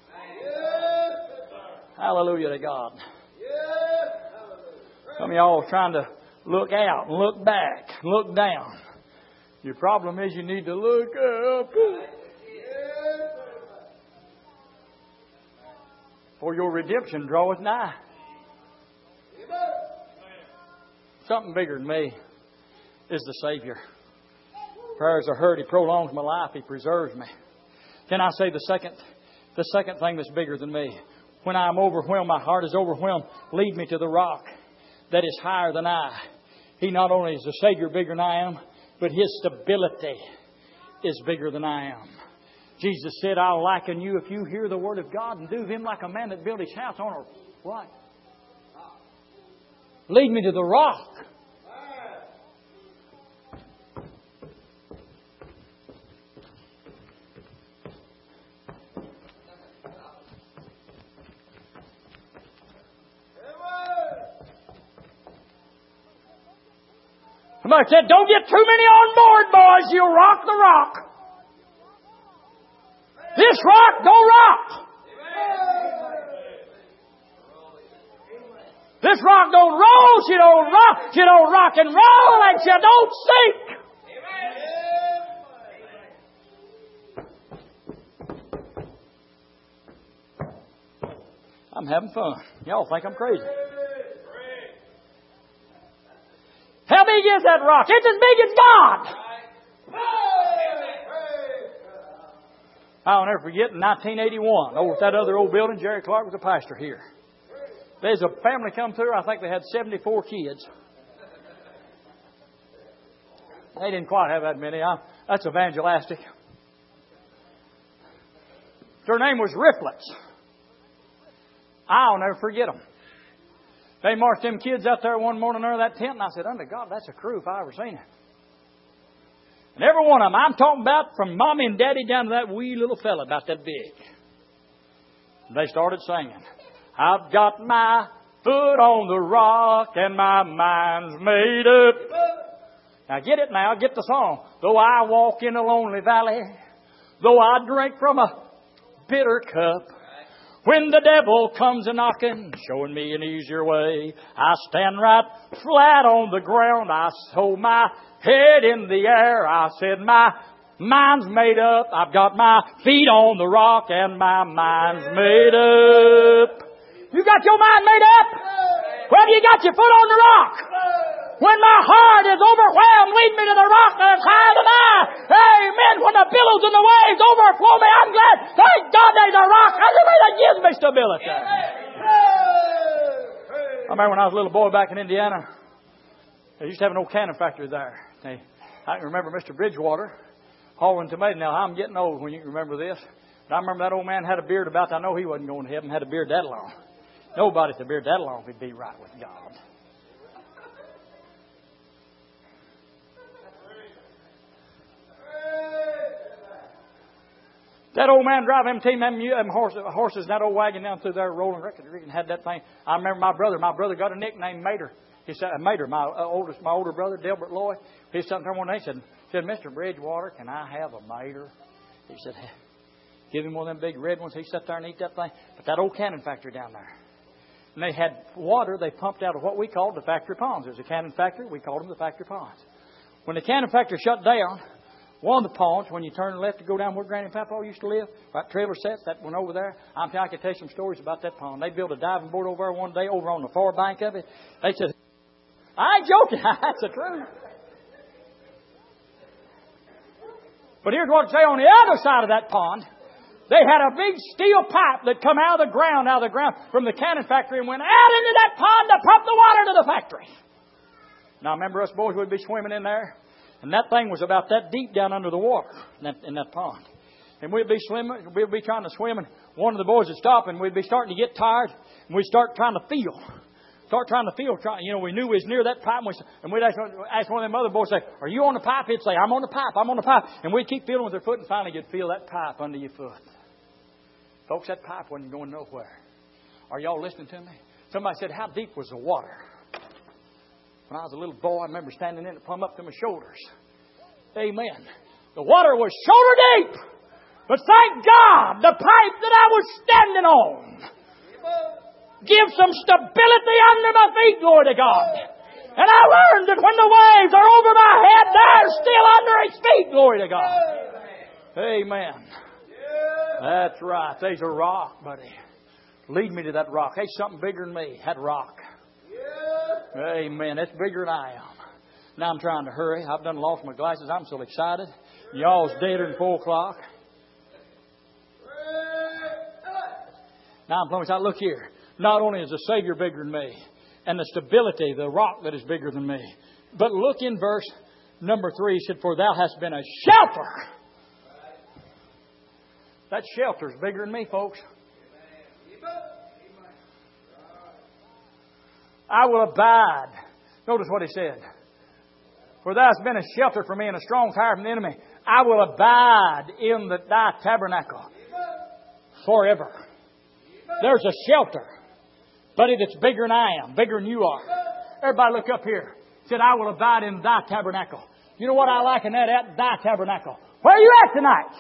Hallelujah to God. Some of y'all are trying to look out and look back and look down. Your problem is you need to look up. For your redemption draweth nigh. Something bigger than me is the Savior. Prayers are heard. He prolongs my life. He preserves me. Can I say the second thing that's bigger than me? When I'm overwhelmed, my heart is overwhelmed, lead me to the rock that is higher than I. He not only is the Savior bigger than I am, but His stability is bigger than I am. Jesus said, I'll liken you if you hear the word of God and do Him like a man that built his house on a what? Lead me to the rock. Somebody said, don't get too many on board, boys. You'll rock the rock. This rock don't rock. This rock don't roll, she don't rock and roll, and she don't sink. I'm having fun. Y'all think I'm crazy. How big is that rock? It's as big as God. I'll never forget in 1981, over at that other old building, Jerry Clark was a pastor here. There's a family come through. I think they had 74 kids. They didn't quite have that many. That's evangelistic. Their name was Riflets. I'll never forget them. They marched them kids out there one morning under that tent, and I said, under God, that's a crew if I ever seen it. And every one of them, I'm talking about from Mommy and Daddy down to that wee little fella about that big. They started singing, I've got my foot on the rock and my mind's made up. Now get it now, get the song. Though I walk in a lonely valley, though I drink from a bitter cup, when the devil comes a knocking, showing me an easier way, I stand right flat on the ground. I hold my head in the air. I said, my mind's made up. I've got my feet on the rock and my mind's made up. You got your mind made up? Well, you got your foot on the rock. When my heart is overwhelmed, lead me to the rock that is higher than I. Amen. When the billows and the waves overflow me, I'm glad. Thank God there's a rock under me that gives me stability. I remember when I was a little boy back in Indiana, they used to have an old canning factory there. I can remember Mr. Bridgewater hauling tomato. Now, I'm getting old when you can remember this. But I remember that old man had a beard about, I know he wasn't going to heaven, had a beard that long. Nobody with a beard that long could be right with God. That old man driving them horses, that old wagon down through there, rolling record, had that thing. I remember my brother got a nickname, Mater. He said, Mater, my older brother, Delbert Lloyd. He sat there one day and said, Mr. Bridgewater, can I have a Mater? He said, give him one of them big red ones. He sat there and eat that thing. But that old canning factory down there. And they had water they pumped out of what we called the factory ponds. There's a canning factory. We called them the factory ponds. When the canning factory shut down, one of the ponds, when you turn left to go down where Granny and Papa used to live, right trailer sets, that one over there, I could tell you some stories about that pond. They built a diving board over there one day over on the far bank of it. They said, I ain't joking. That's the truth. But here's what it say on the other side of that pond. They had a big steel pipe that come out of the ground from the canning factory and went out into that pond to pump the water to the factory. Now, remember us boys would be swimming in there? And that thing was about that deep down under the water in that pond. And we'd be trying to swim, and one of the boys would stop, and we'd be starting to get tired, and we'd start trying to feel. We knew we was near that pipe, and we'd ask one of them other boys, say, are you on the pipe? He'd say, I'm on the pipe. And we'd keep feeling with our foot, and finally you'd feel that pipe under your foot. Folks, that pipe wasn't going nowhere. Are y'all listening to me? Somebody said, how deep was the water? When I was a little boy, I remember standing in it, plumb up to my shoulders. Amen. The water was shoulder deep. But thank God, the pipe that I was standing on gives some stability under my feet, glory to God. And I learned that when the waves are over my head, they're still under His feet, glory to God. Amen. That's right. There's a rock, buddy. Lead me to that rock. Hey, something bigger than me. That rock. Amen. It's bigger than I am. Now I'm trying to hurry. I've done lost my glasses. I'm so excited. Y'all's deader than 4 o'clock. Now I'm promised. Look here. Not only is the Savior bigger than me, and the stability, the rock that is bigger than me, but look in verse number 3. He said, for thou hast been a shelter. That shelter's bigger than me, folks. I will abide. Notice what he said. For thou hast been a shelter for me and a strong tower from the enemy. I will abide in thy tabernacle forever. There's a shelter. Buddy, that's bigger than I am. Bigger than you are. Everybody look up here. Said, I will abide in thy tabernacle. You know what I like in that? Thy tabernacle. Where are you at tonight?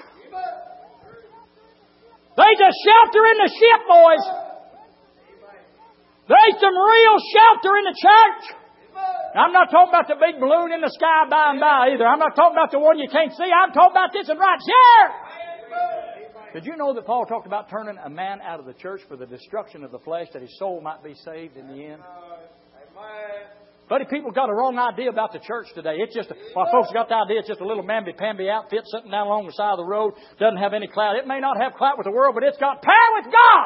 There's a shelter in the ship, boys. There's some real shelter in the church. Now, I'm not talking about the big balloon in the sky by and by either. I'm not talking about the one you can't see. I'm talking about this one right here. Did you know that Paul talked about turning a man out of the church for the destruction of the flesh, that his soul might be saved in the end? Buddy, people got a wrong idea about the church today. It's just, folks got the idea it's just a little mamby-pamby outfit sitting down along the side of the road. Doesn't have any clout. It may not have clout with the world, but it's got power with God.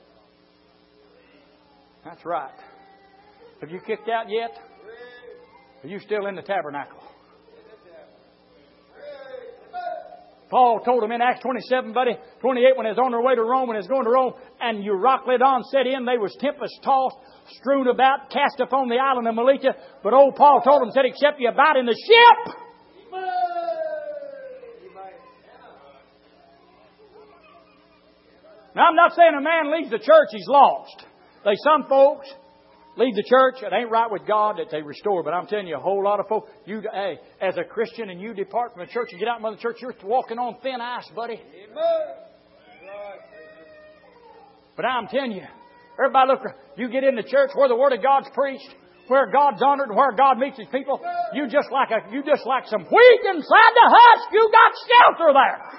That's right. Have you kicked out yet? Are you still in the tabernacle? Paul told them in Acts 27, buddy, 28, when they was on their way to Rome, when they was going to Rome, and Euroclydon set in, they was tempest-tossed, strewn about, cast upon the island of Melita. But old Paul told them, said, except you abide in the ship. Now, I'm not saying a man leaves the church, he's lost. There's some folks leave the church, it ain't right with God that they restore. But I'm telling you, a whole lot of folks, hey, as a Christian and you depart from the church and get out from the church, you're walking on thin ice, buddy. But I'm telling you, everybody look, you get in the church where the Word of God's preached, where God's honored and where God meets His people, you just like some wheat inside the husk, you got shelter there.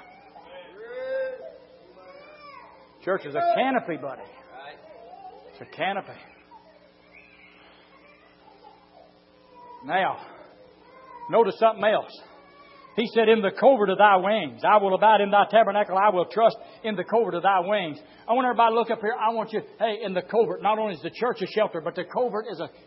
Church is a canopy, buddy. It's a canopy. Now, notice something else. He said, in the covert of thy wings, I will abide in thy tabernacle, I will trust in the covert of thy wings. I want everybody to look up here. I want you, hey, in the covert, not only is the church a shelter, but the covert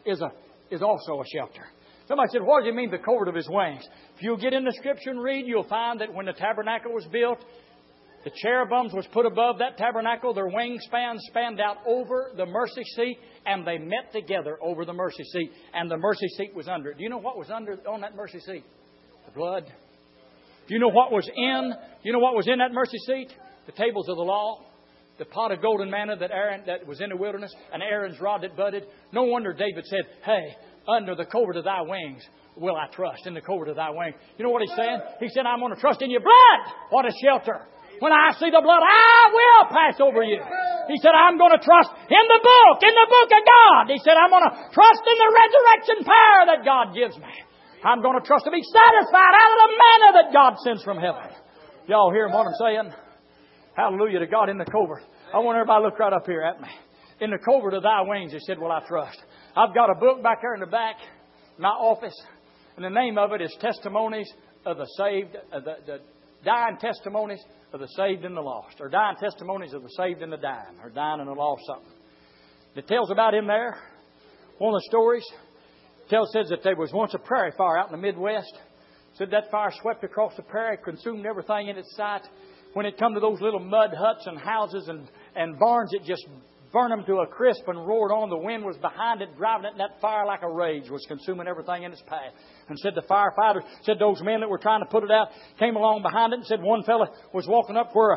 is also a shelter. Somebody said, what does he mean, the covert of his wings? If you get in the Scripture and read, you'll find that when the tabernacle was built, the cherubims was put above that tabernacle. Their wingspans spanned out over the mercy seat, and they met together over the mercy seat. And the mercy seat was under it. Do you know what was on that mercy seat? The blood. Do you know what was in? You know what was in that mercy seat? The tables of the law, the pot of golden manna that was in the wilderness, and Aaron's rod that budded. No wonder David said, "Hey, under the covert of thy wings will I trust." In the covert of thy wings. You know what he's saying? He said, "I'm going to trust in your blood." What a shelter! When I see the blood, I will pass over you. He said, I'm going to trust in the book of God. He said, I'm going to trust in the resurrection power that God gives me. I'm going to trust to be satisfied out of the manna that God sends from heaven. Y'all hear what I'm saying? Hallelujah to God in the covert. I want everybody to look right up here at me. In the covert of thy wings, he said, will I trust. I've got a book back there in the back, my office, and the name of it is Testimonies of the Saved, the Dying Testimonies of the Saved and the Lost, or Dying Testimonies of the Saved and the Dying, or Dying and the Lost, something. It tells about in there, one of the stories, says that there was once a prairie fire out in the Midwest. Said that fire swept across the prairie, consumed everything in its sight. When it come to those little mud huts and houses and barns, it just burned them to a crisp and roared on. The wind was behind it, driving it, and that fire like a rage was consuming everything in its path. And said the firefighters, said those men that were trying to put it out came along behind it and said one fella was walking up where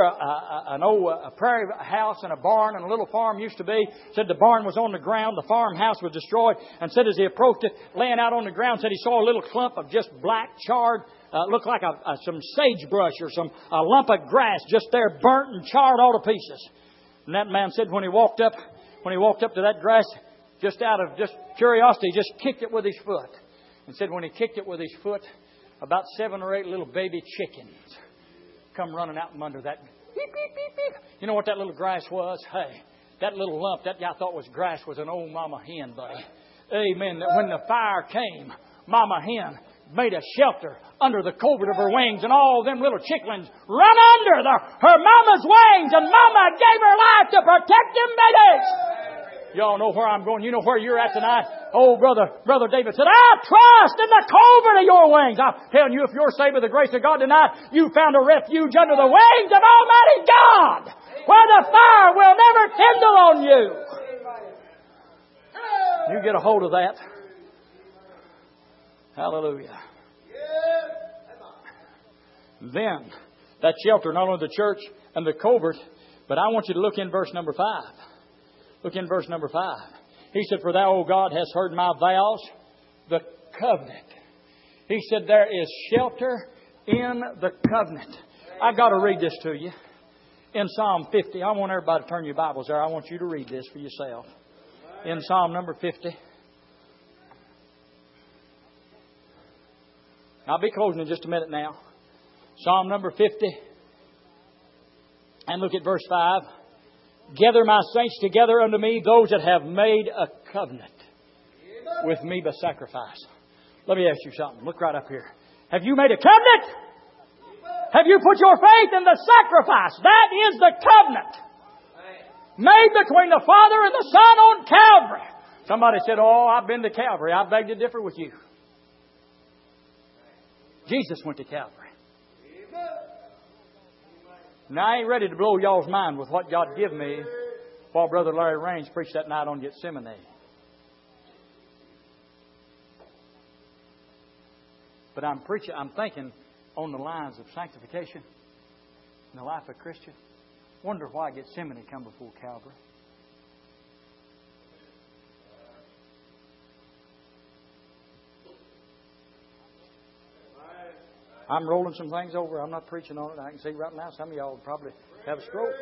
an old prairie house and a barn and a little farm used to be. Said the barn was on the ground, the farmhouse was destroyed. And said as he approached it, laying out on the ground, said he saw a little clump of just black charred, looked like some sagebrush or a lump of grass just there, burnt and charred all to pieces. And that man said when he walked up to that grass, just out of just curiosity, he just kicked it with his foot. And said when he kicked it with his foot, about 7 or 8 little baby chickens come running out from under that. Beep, beep, beep, beep. You know what that little grass was? Hey, that little lump that I thought was grass was an old mama hen, buddy. Amen. That when the fire came, mama hen made a shelter under the covert of her wings, and all them little chicklings run under her mama's wings, and mama gave her life to protect them babies. Y'all know where I'm going. You know where you're at tonight. Oh, brother David said, I trust in the covert of your wings. I'm telling you, if you're saved by the grace of God tonight, you found a refuge under the wings of Almighty God, where the fire will never kindle on you. You get a hold of that. Hallelujah. Then, that shelter, not only the church and the covert, but I want you to look in verse number 5. Look in verse number 5. He said, for thou, O God, hast heard my vows, the covenant. He said, there is shelter in the covenant. I got to read this to you. In Psalm 50, I want everybody to turn your Bibles there. I want you to read this for yourself. In Psalm number 50. I'll be closing in just a minute now. Psalm number 50. And look at verse 5. Gather my saints together unto me, those that have made a covenant with me by sacrifice. Let me ask you something. Look right up here. Have you made a covenant? Have you put your faith in the sacrifice? That is the covenant made between the Father and the Son on Calvary. Somebody said, oh, I've been to Calvary. I beg to differ with you. Jesus went to Calvary. Now, I ain't ready to blow y'all's mind with what God give me while Brother Larry Raines preached that night on Gethsemane. But I'm thinking on the lines of sanctification in the life of a Christian. Wonder why Gethsemane come before Calvary. I'm rolling some things over. I'm not preaching on it. I can see right now some of y'all would probably have a stroke.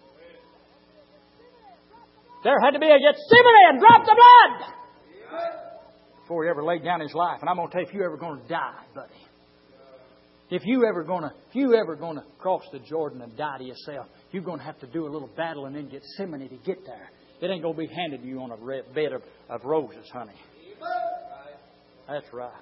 There had to be a Gethsemane and drop the blood before he ever laid down his life. And I'm going to tell you, if you're ever going to die, buddy, if you ever going to cross the Jordan and die to yourself, you're going to have to do a little battle and then Gethsemane to get there. It ain't going to be handed to you on a bed of roses, honey. That's right.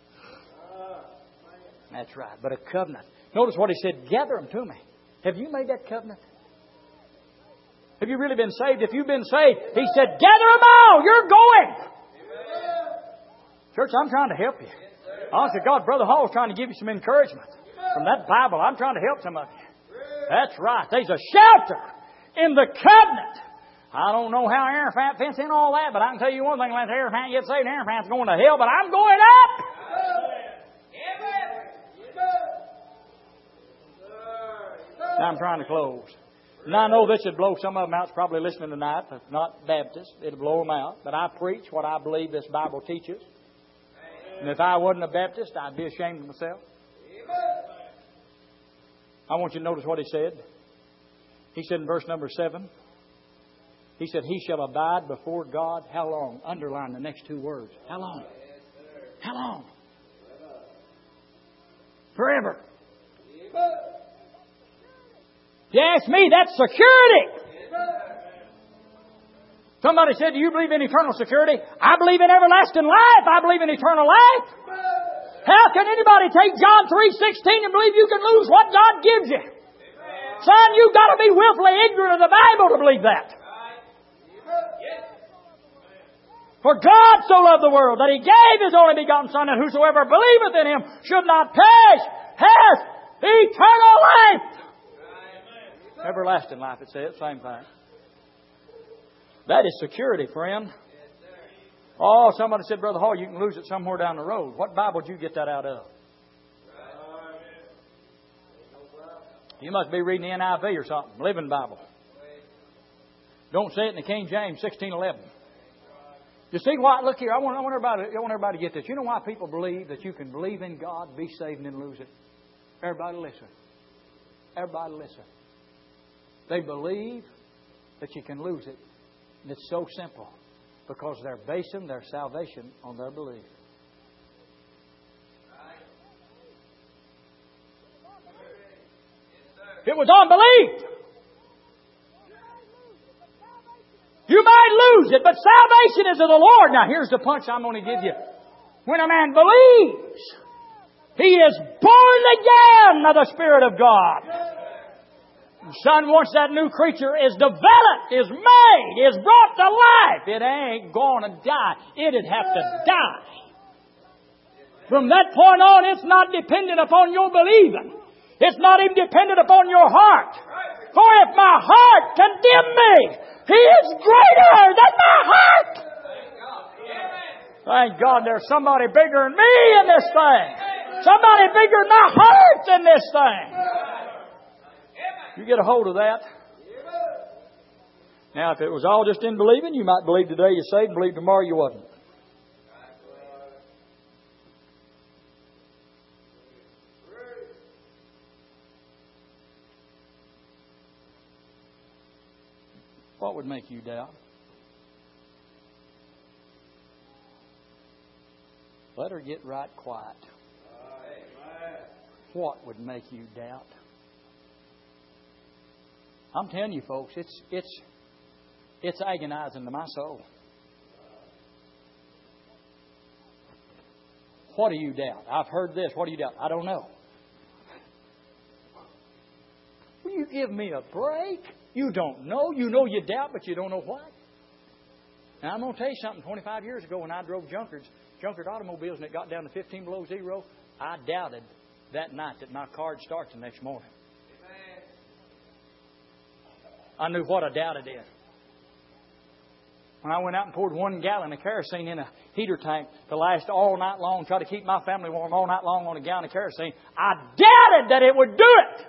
That's right. But a covenant. Notice what he said, gather them to me. Have you made that covenant? Have you really been saved? If you've been saved, he said, gather them all. You're going. Church, I'm trying to help you. Honestly, God, Brother Hall's trying to give you some encouragement from that Bible. I'm trying to help some of you. That's right. There's a shelter in the covenant. I don't know how Arafat fits in all that, but I can tell you one thing. Unless Arafat gets saved, Arafat's going to hell, but I'm going up. Now I'm trying to close. And I know this would blow some of them out. It's probably listening tonight, if not Baptist. It'll blow them out. But I preach what I believe this Bible teaches. And if I wasn't a Baptist, I'd be ashamed of myself. I want you to notice what he said. He said in verse number 7, he said, he shall abide before God. How long? Underline the next two words. How long? How long? Forever. If you ask me, that's security. Somebody said, do you believe in eternal security? I believe in everlasting life. I believe in eternal life. How can anybody take John 3:16 and believe you can lose what God gives you? Son, you've got to be willfully ignorant of the Bible to believe that. For God so loved the world that He gave His only begotten Son, that whosoever believeth in Him should not perish, has eternal life. Everlasting life, it says. Same thing. That is security, friend. Oh, somebody said, Brother Hall, you can lose it somewhere down the road. What Bible did you get that out of? You must be reading the NIV or something. Living Bible. Don't say it in the King James 16:11. You see why? Look here. I want everybody to get this. You know why people believe that you can believe in God, be saved, and then lose it? Everybody listen. Everybody listen. They believe that you can lose it. And it's so simple. Because they're basing their salvation on their belief. It was on belief. You might lose it, but salvation is of the Lord. Now here's the punch I'm going to give you. When a man believes, he is born again of the Spirit of God. Son, once that new creature is developed, is made, is brought to life, it ain't going to die. It'd have to die. From that point on, it's not dependent upon your believing. It's not even dependent upon your heart. For if my heart condemn me, He is greater than my heart. Thank God there's somebody bigger than me in this thing. Somebody bigger than my heart in this thing. You get a hold of that. Now, if it was all just in believing, you might believe today you're saved and believe tomorrow you wasn't. What would make you doubt? Let her get right quiet. What would make you doubt? I'm telling you, folks, it's agonizing to my soul. What do you doubt? I've heard this. What do you doubt? I don't know. Will you give me a break? You don't know. You know you doubt, but you don't know what. Now, I'm going to tell you something. 25 years ago when I drove Junkard automobiles and it got down to 15 below zero, I doubted that night that my car would start the next morning. I knew what I doubted in. When I went out and poured 1 gallon of kerosene in a heater tank to last all night long, try to keep my family warm all night long on a gallon of kerosene, I doubted that it would do it.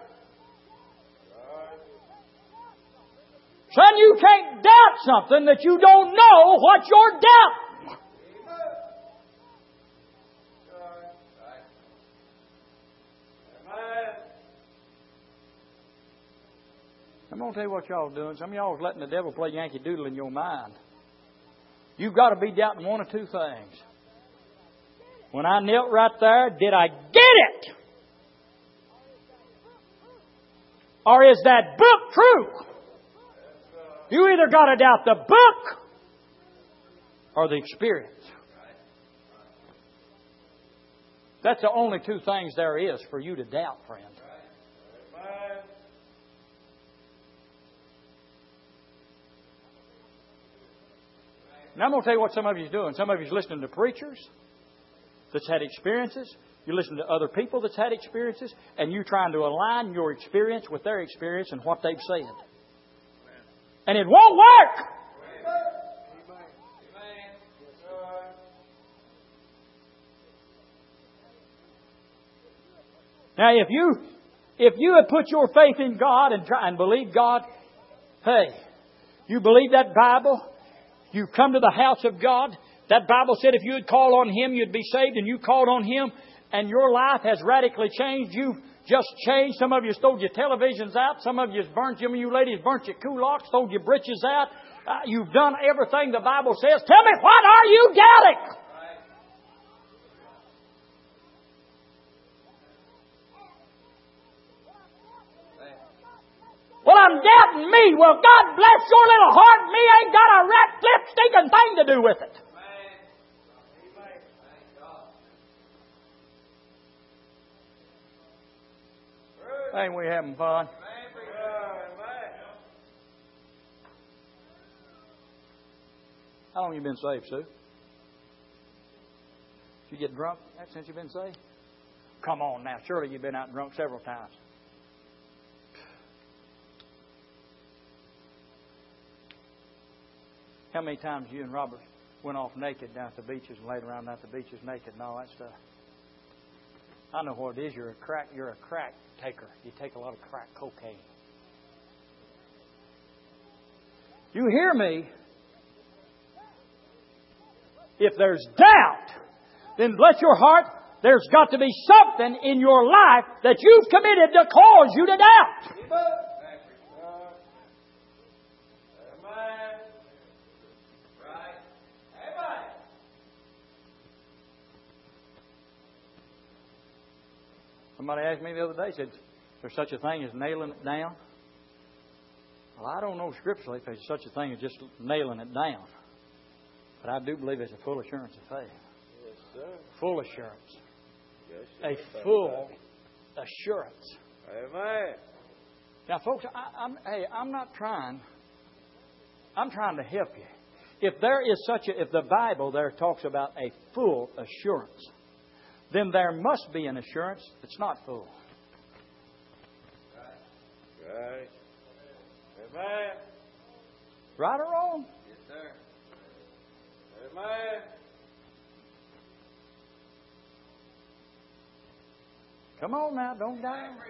Son, you can't doubt something that you don't know what you're doubting. I'm going to tell you what y'all are doing. Some of y'all are letting the devil play Yankee Doodle in your mind. You've got to be doubting one of two things. When I knelt right there, did I get it? Or is that book true? You either got to doubt the book or the experience. That's the only two things there is for you to doubt, friend. Now I'm going to tell you what some of you are doing. Some of you are listening to preachers that's had experiences. You listen to other people that's had experiences. And you're trying to align your experience with their experience and what they've said. And it won't work. Now if you had put your faith in God and try and believe God, hey, you believe that Bible, you come to the house of God. That Bible said if you would call on Him, you'd be saved. And you called on Him and your life has radically changed. You've just changed. Some of you stole your televisions out. Some of you burnt, some of you ladies burnt your culottes, stole your britches out. You've done everything the Bible says. Tell me, what are you doubting? Well, I'm doubting me. Well, God bless your little heart. Me ain't got a rat flip stinking thing to do with it. Ain't we having fun? How long have you been saved, Sue? Did you get drunk since you've been saved? Come on now. Surely you've been out drunk several times. How many times you and Robert went off naked down at the beaches and laid around down at the beaches naked and all that stuff? I know what it is. You're a crack taker. You take a lot of crack cocaine. You hear me? If there's doubt, then bless your heart, there's got to be something in your life that you've committed to cause you to doubt. Somebody asked me the other day, said, is there such a thing as nailing it down? Well, I don't know scripturally if there's such a thing as just nailing it down. But I do believe there's a full assurance of faith. Yes, sir. Full assurance. Yes, a full assurance. Amen. Now, folks, I'm not trying. I'm trying to help you. If there is if the Bible there talks about a full assurance, then there must be an assurance that's not full. Right. Amen. Right or wrong? Yes, sir. Amen. Come on now, don't die. Amen.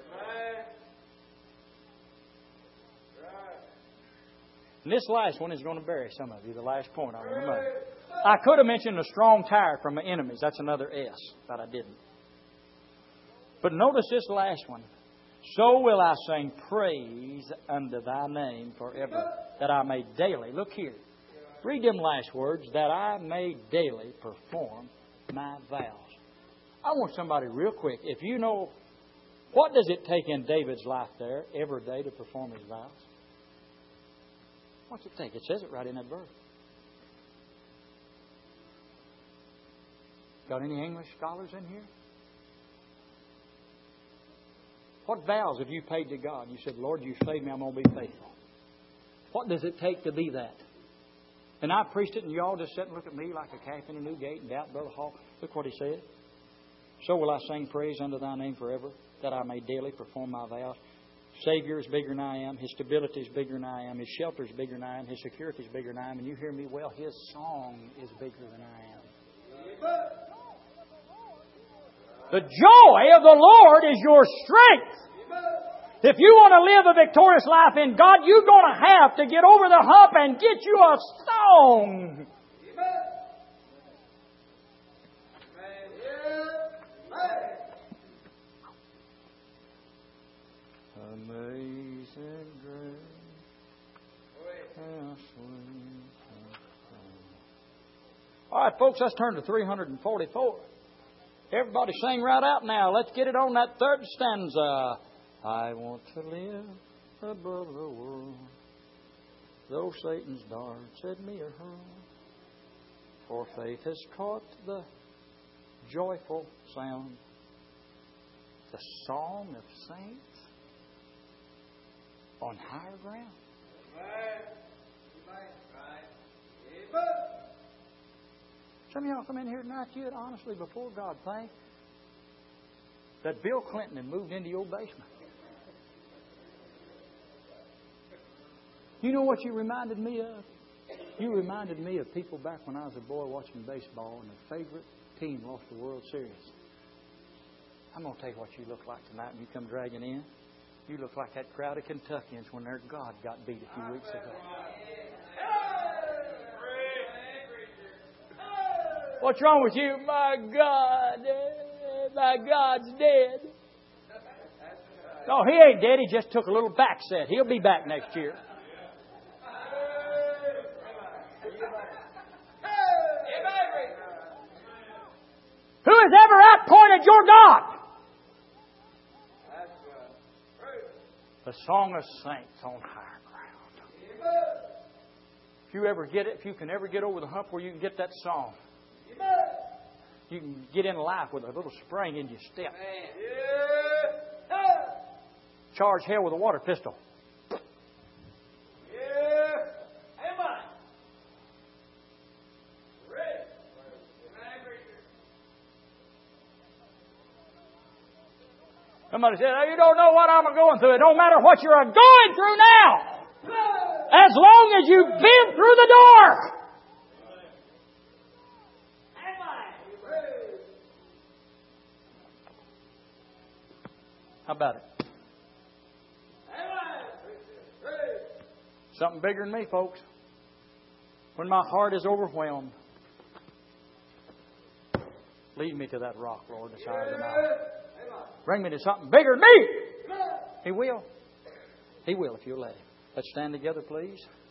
And this last one is going to bury some of you, the last point I want to make. I could have mentioned a strong tower from my enemies. That's another S, but I didn't. But notice this last one. So will I sing praise unto thy name forever, that I may daily, look here, read them last words, that I may daily perform my vows. I want somebody real quick, if you know, what does it take in David's life there every day to perform his vows? What's it take? It says it right in that verse. Got any English scholars in here? What vows have you paid to God? You said, Lord, you saved me, I'm going to be faithful. What does it take to be that? And I preached it, and you all just sit and look at me like a calf in a new gate and doubt Brother Hall. Look what he said. So will I sing praise unto thy name forever, that I may daily perform my vows. Savior is bigger than I am. His stability is bigger than I am. His shelter is bigger than I am. His security is bigger than I am. And you hear me well, His song is bigger than I am. The joy of the Lord is your strength. If you want to live a victorious life in God, you're going to have to get over the hump and get you a song. Amazing grace, how sweet the sound. All right, folks, let's turn to 344. Everybody sing right out now. Let's get it on that third stanza. I want to live above the world, though Satan's darts at me are hurled. For faith has caught the joyful sound, the song of saints on higher ground. Some of y'all come in here tonight, you'd honestly, before God, think that Bill Clinton had moved into your basement. You know what you reminded me of? You reminded me of people back when I was a boy watching baseball and their favorite team lost the World Series. I'm going to tell you what you look like tonight when you come dragging in. You look like that crowd of Kentuckians when their God got beat a few weeks ago. What's wrong with you? My God's dead. No, He ain't dead. He just took a little back set. He'll be back next year. Who has ever outpointed your God? The song of saints on higher ground. If you ever get it, if you can ever get over the hump where you can get that song, you can get in life with a little spring in your step. Charge hell with a water pistol. Somebody said, oh, you don't know what I'm going through. It don't matter what you're going through now. As long as you've been through the door. How about it? Something bigger than me, folks. When my heart is overwhelmed, lead me to that rock, Lord, that's higher than I. Bring me to something bigger than me. He will. He will if you'll let Him. Let's stand together, please.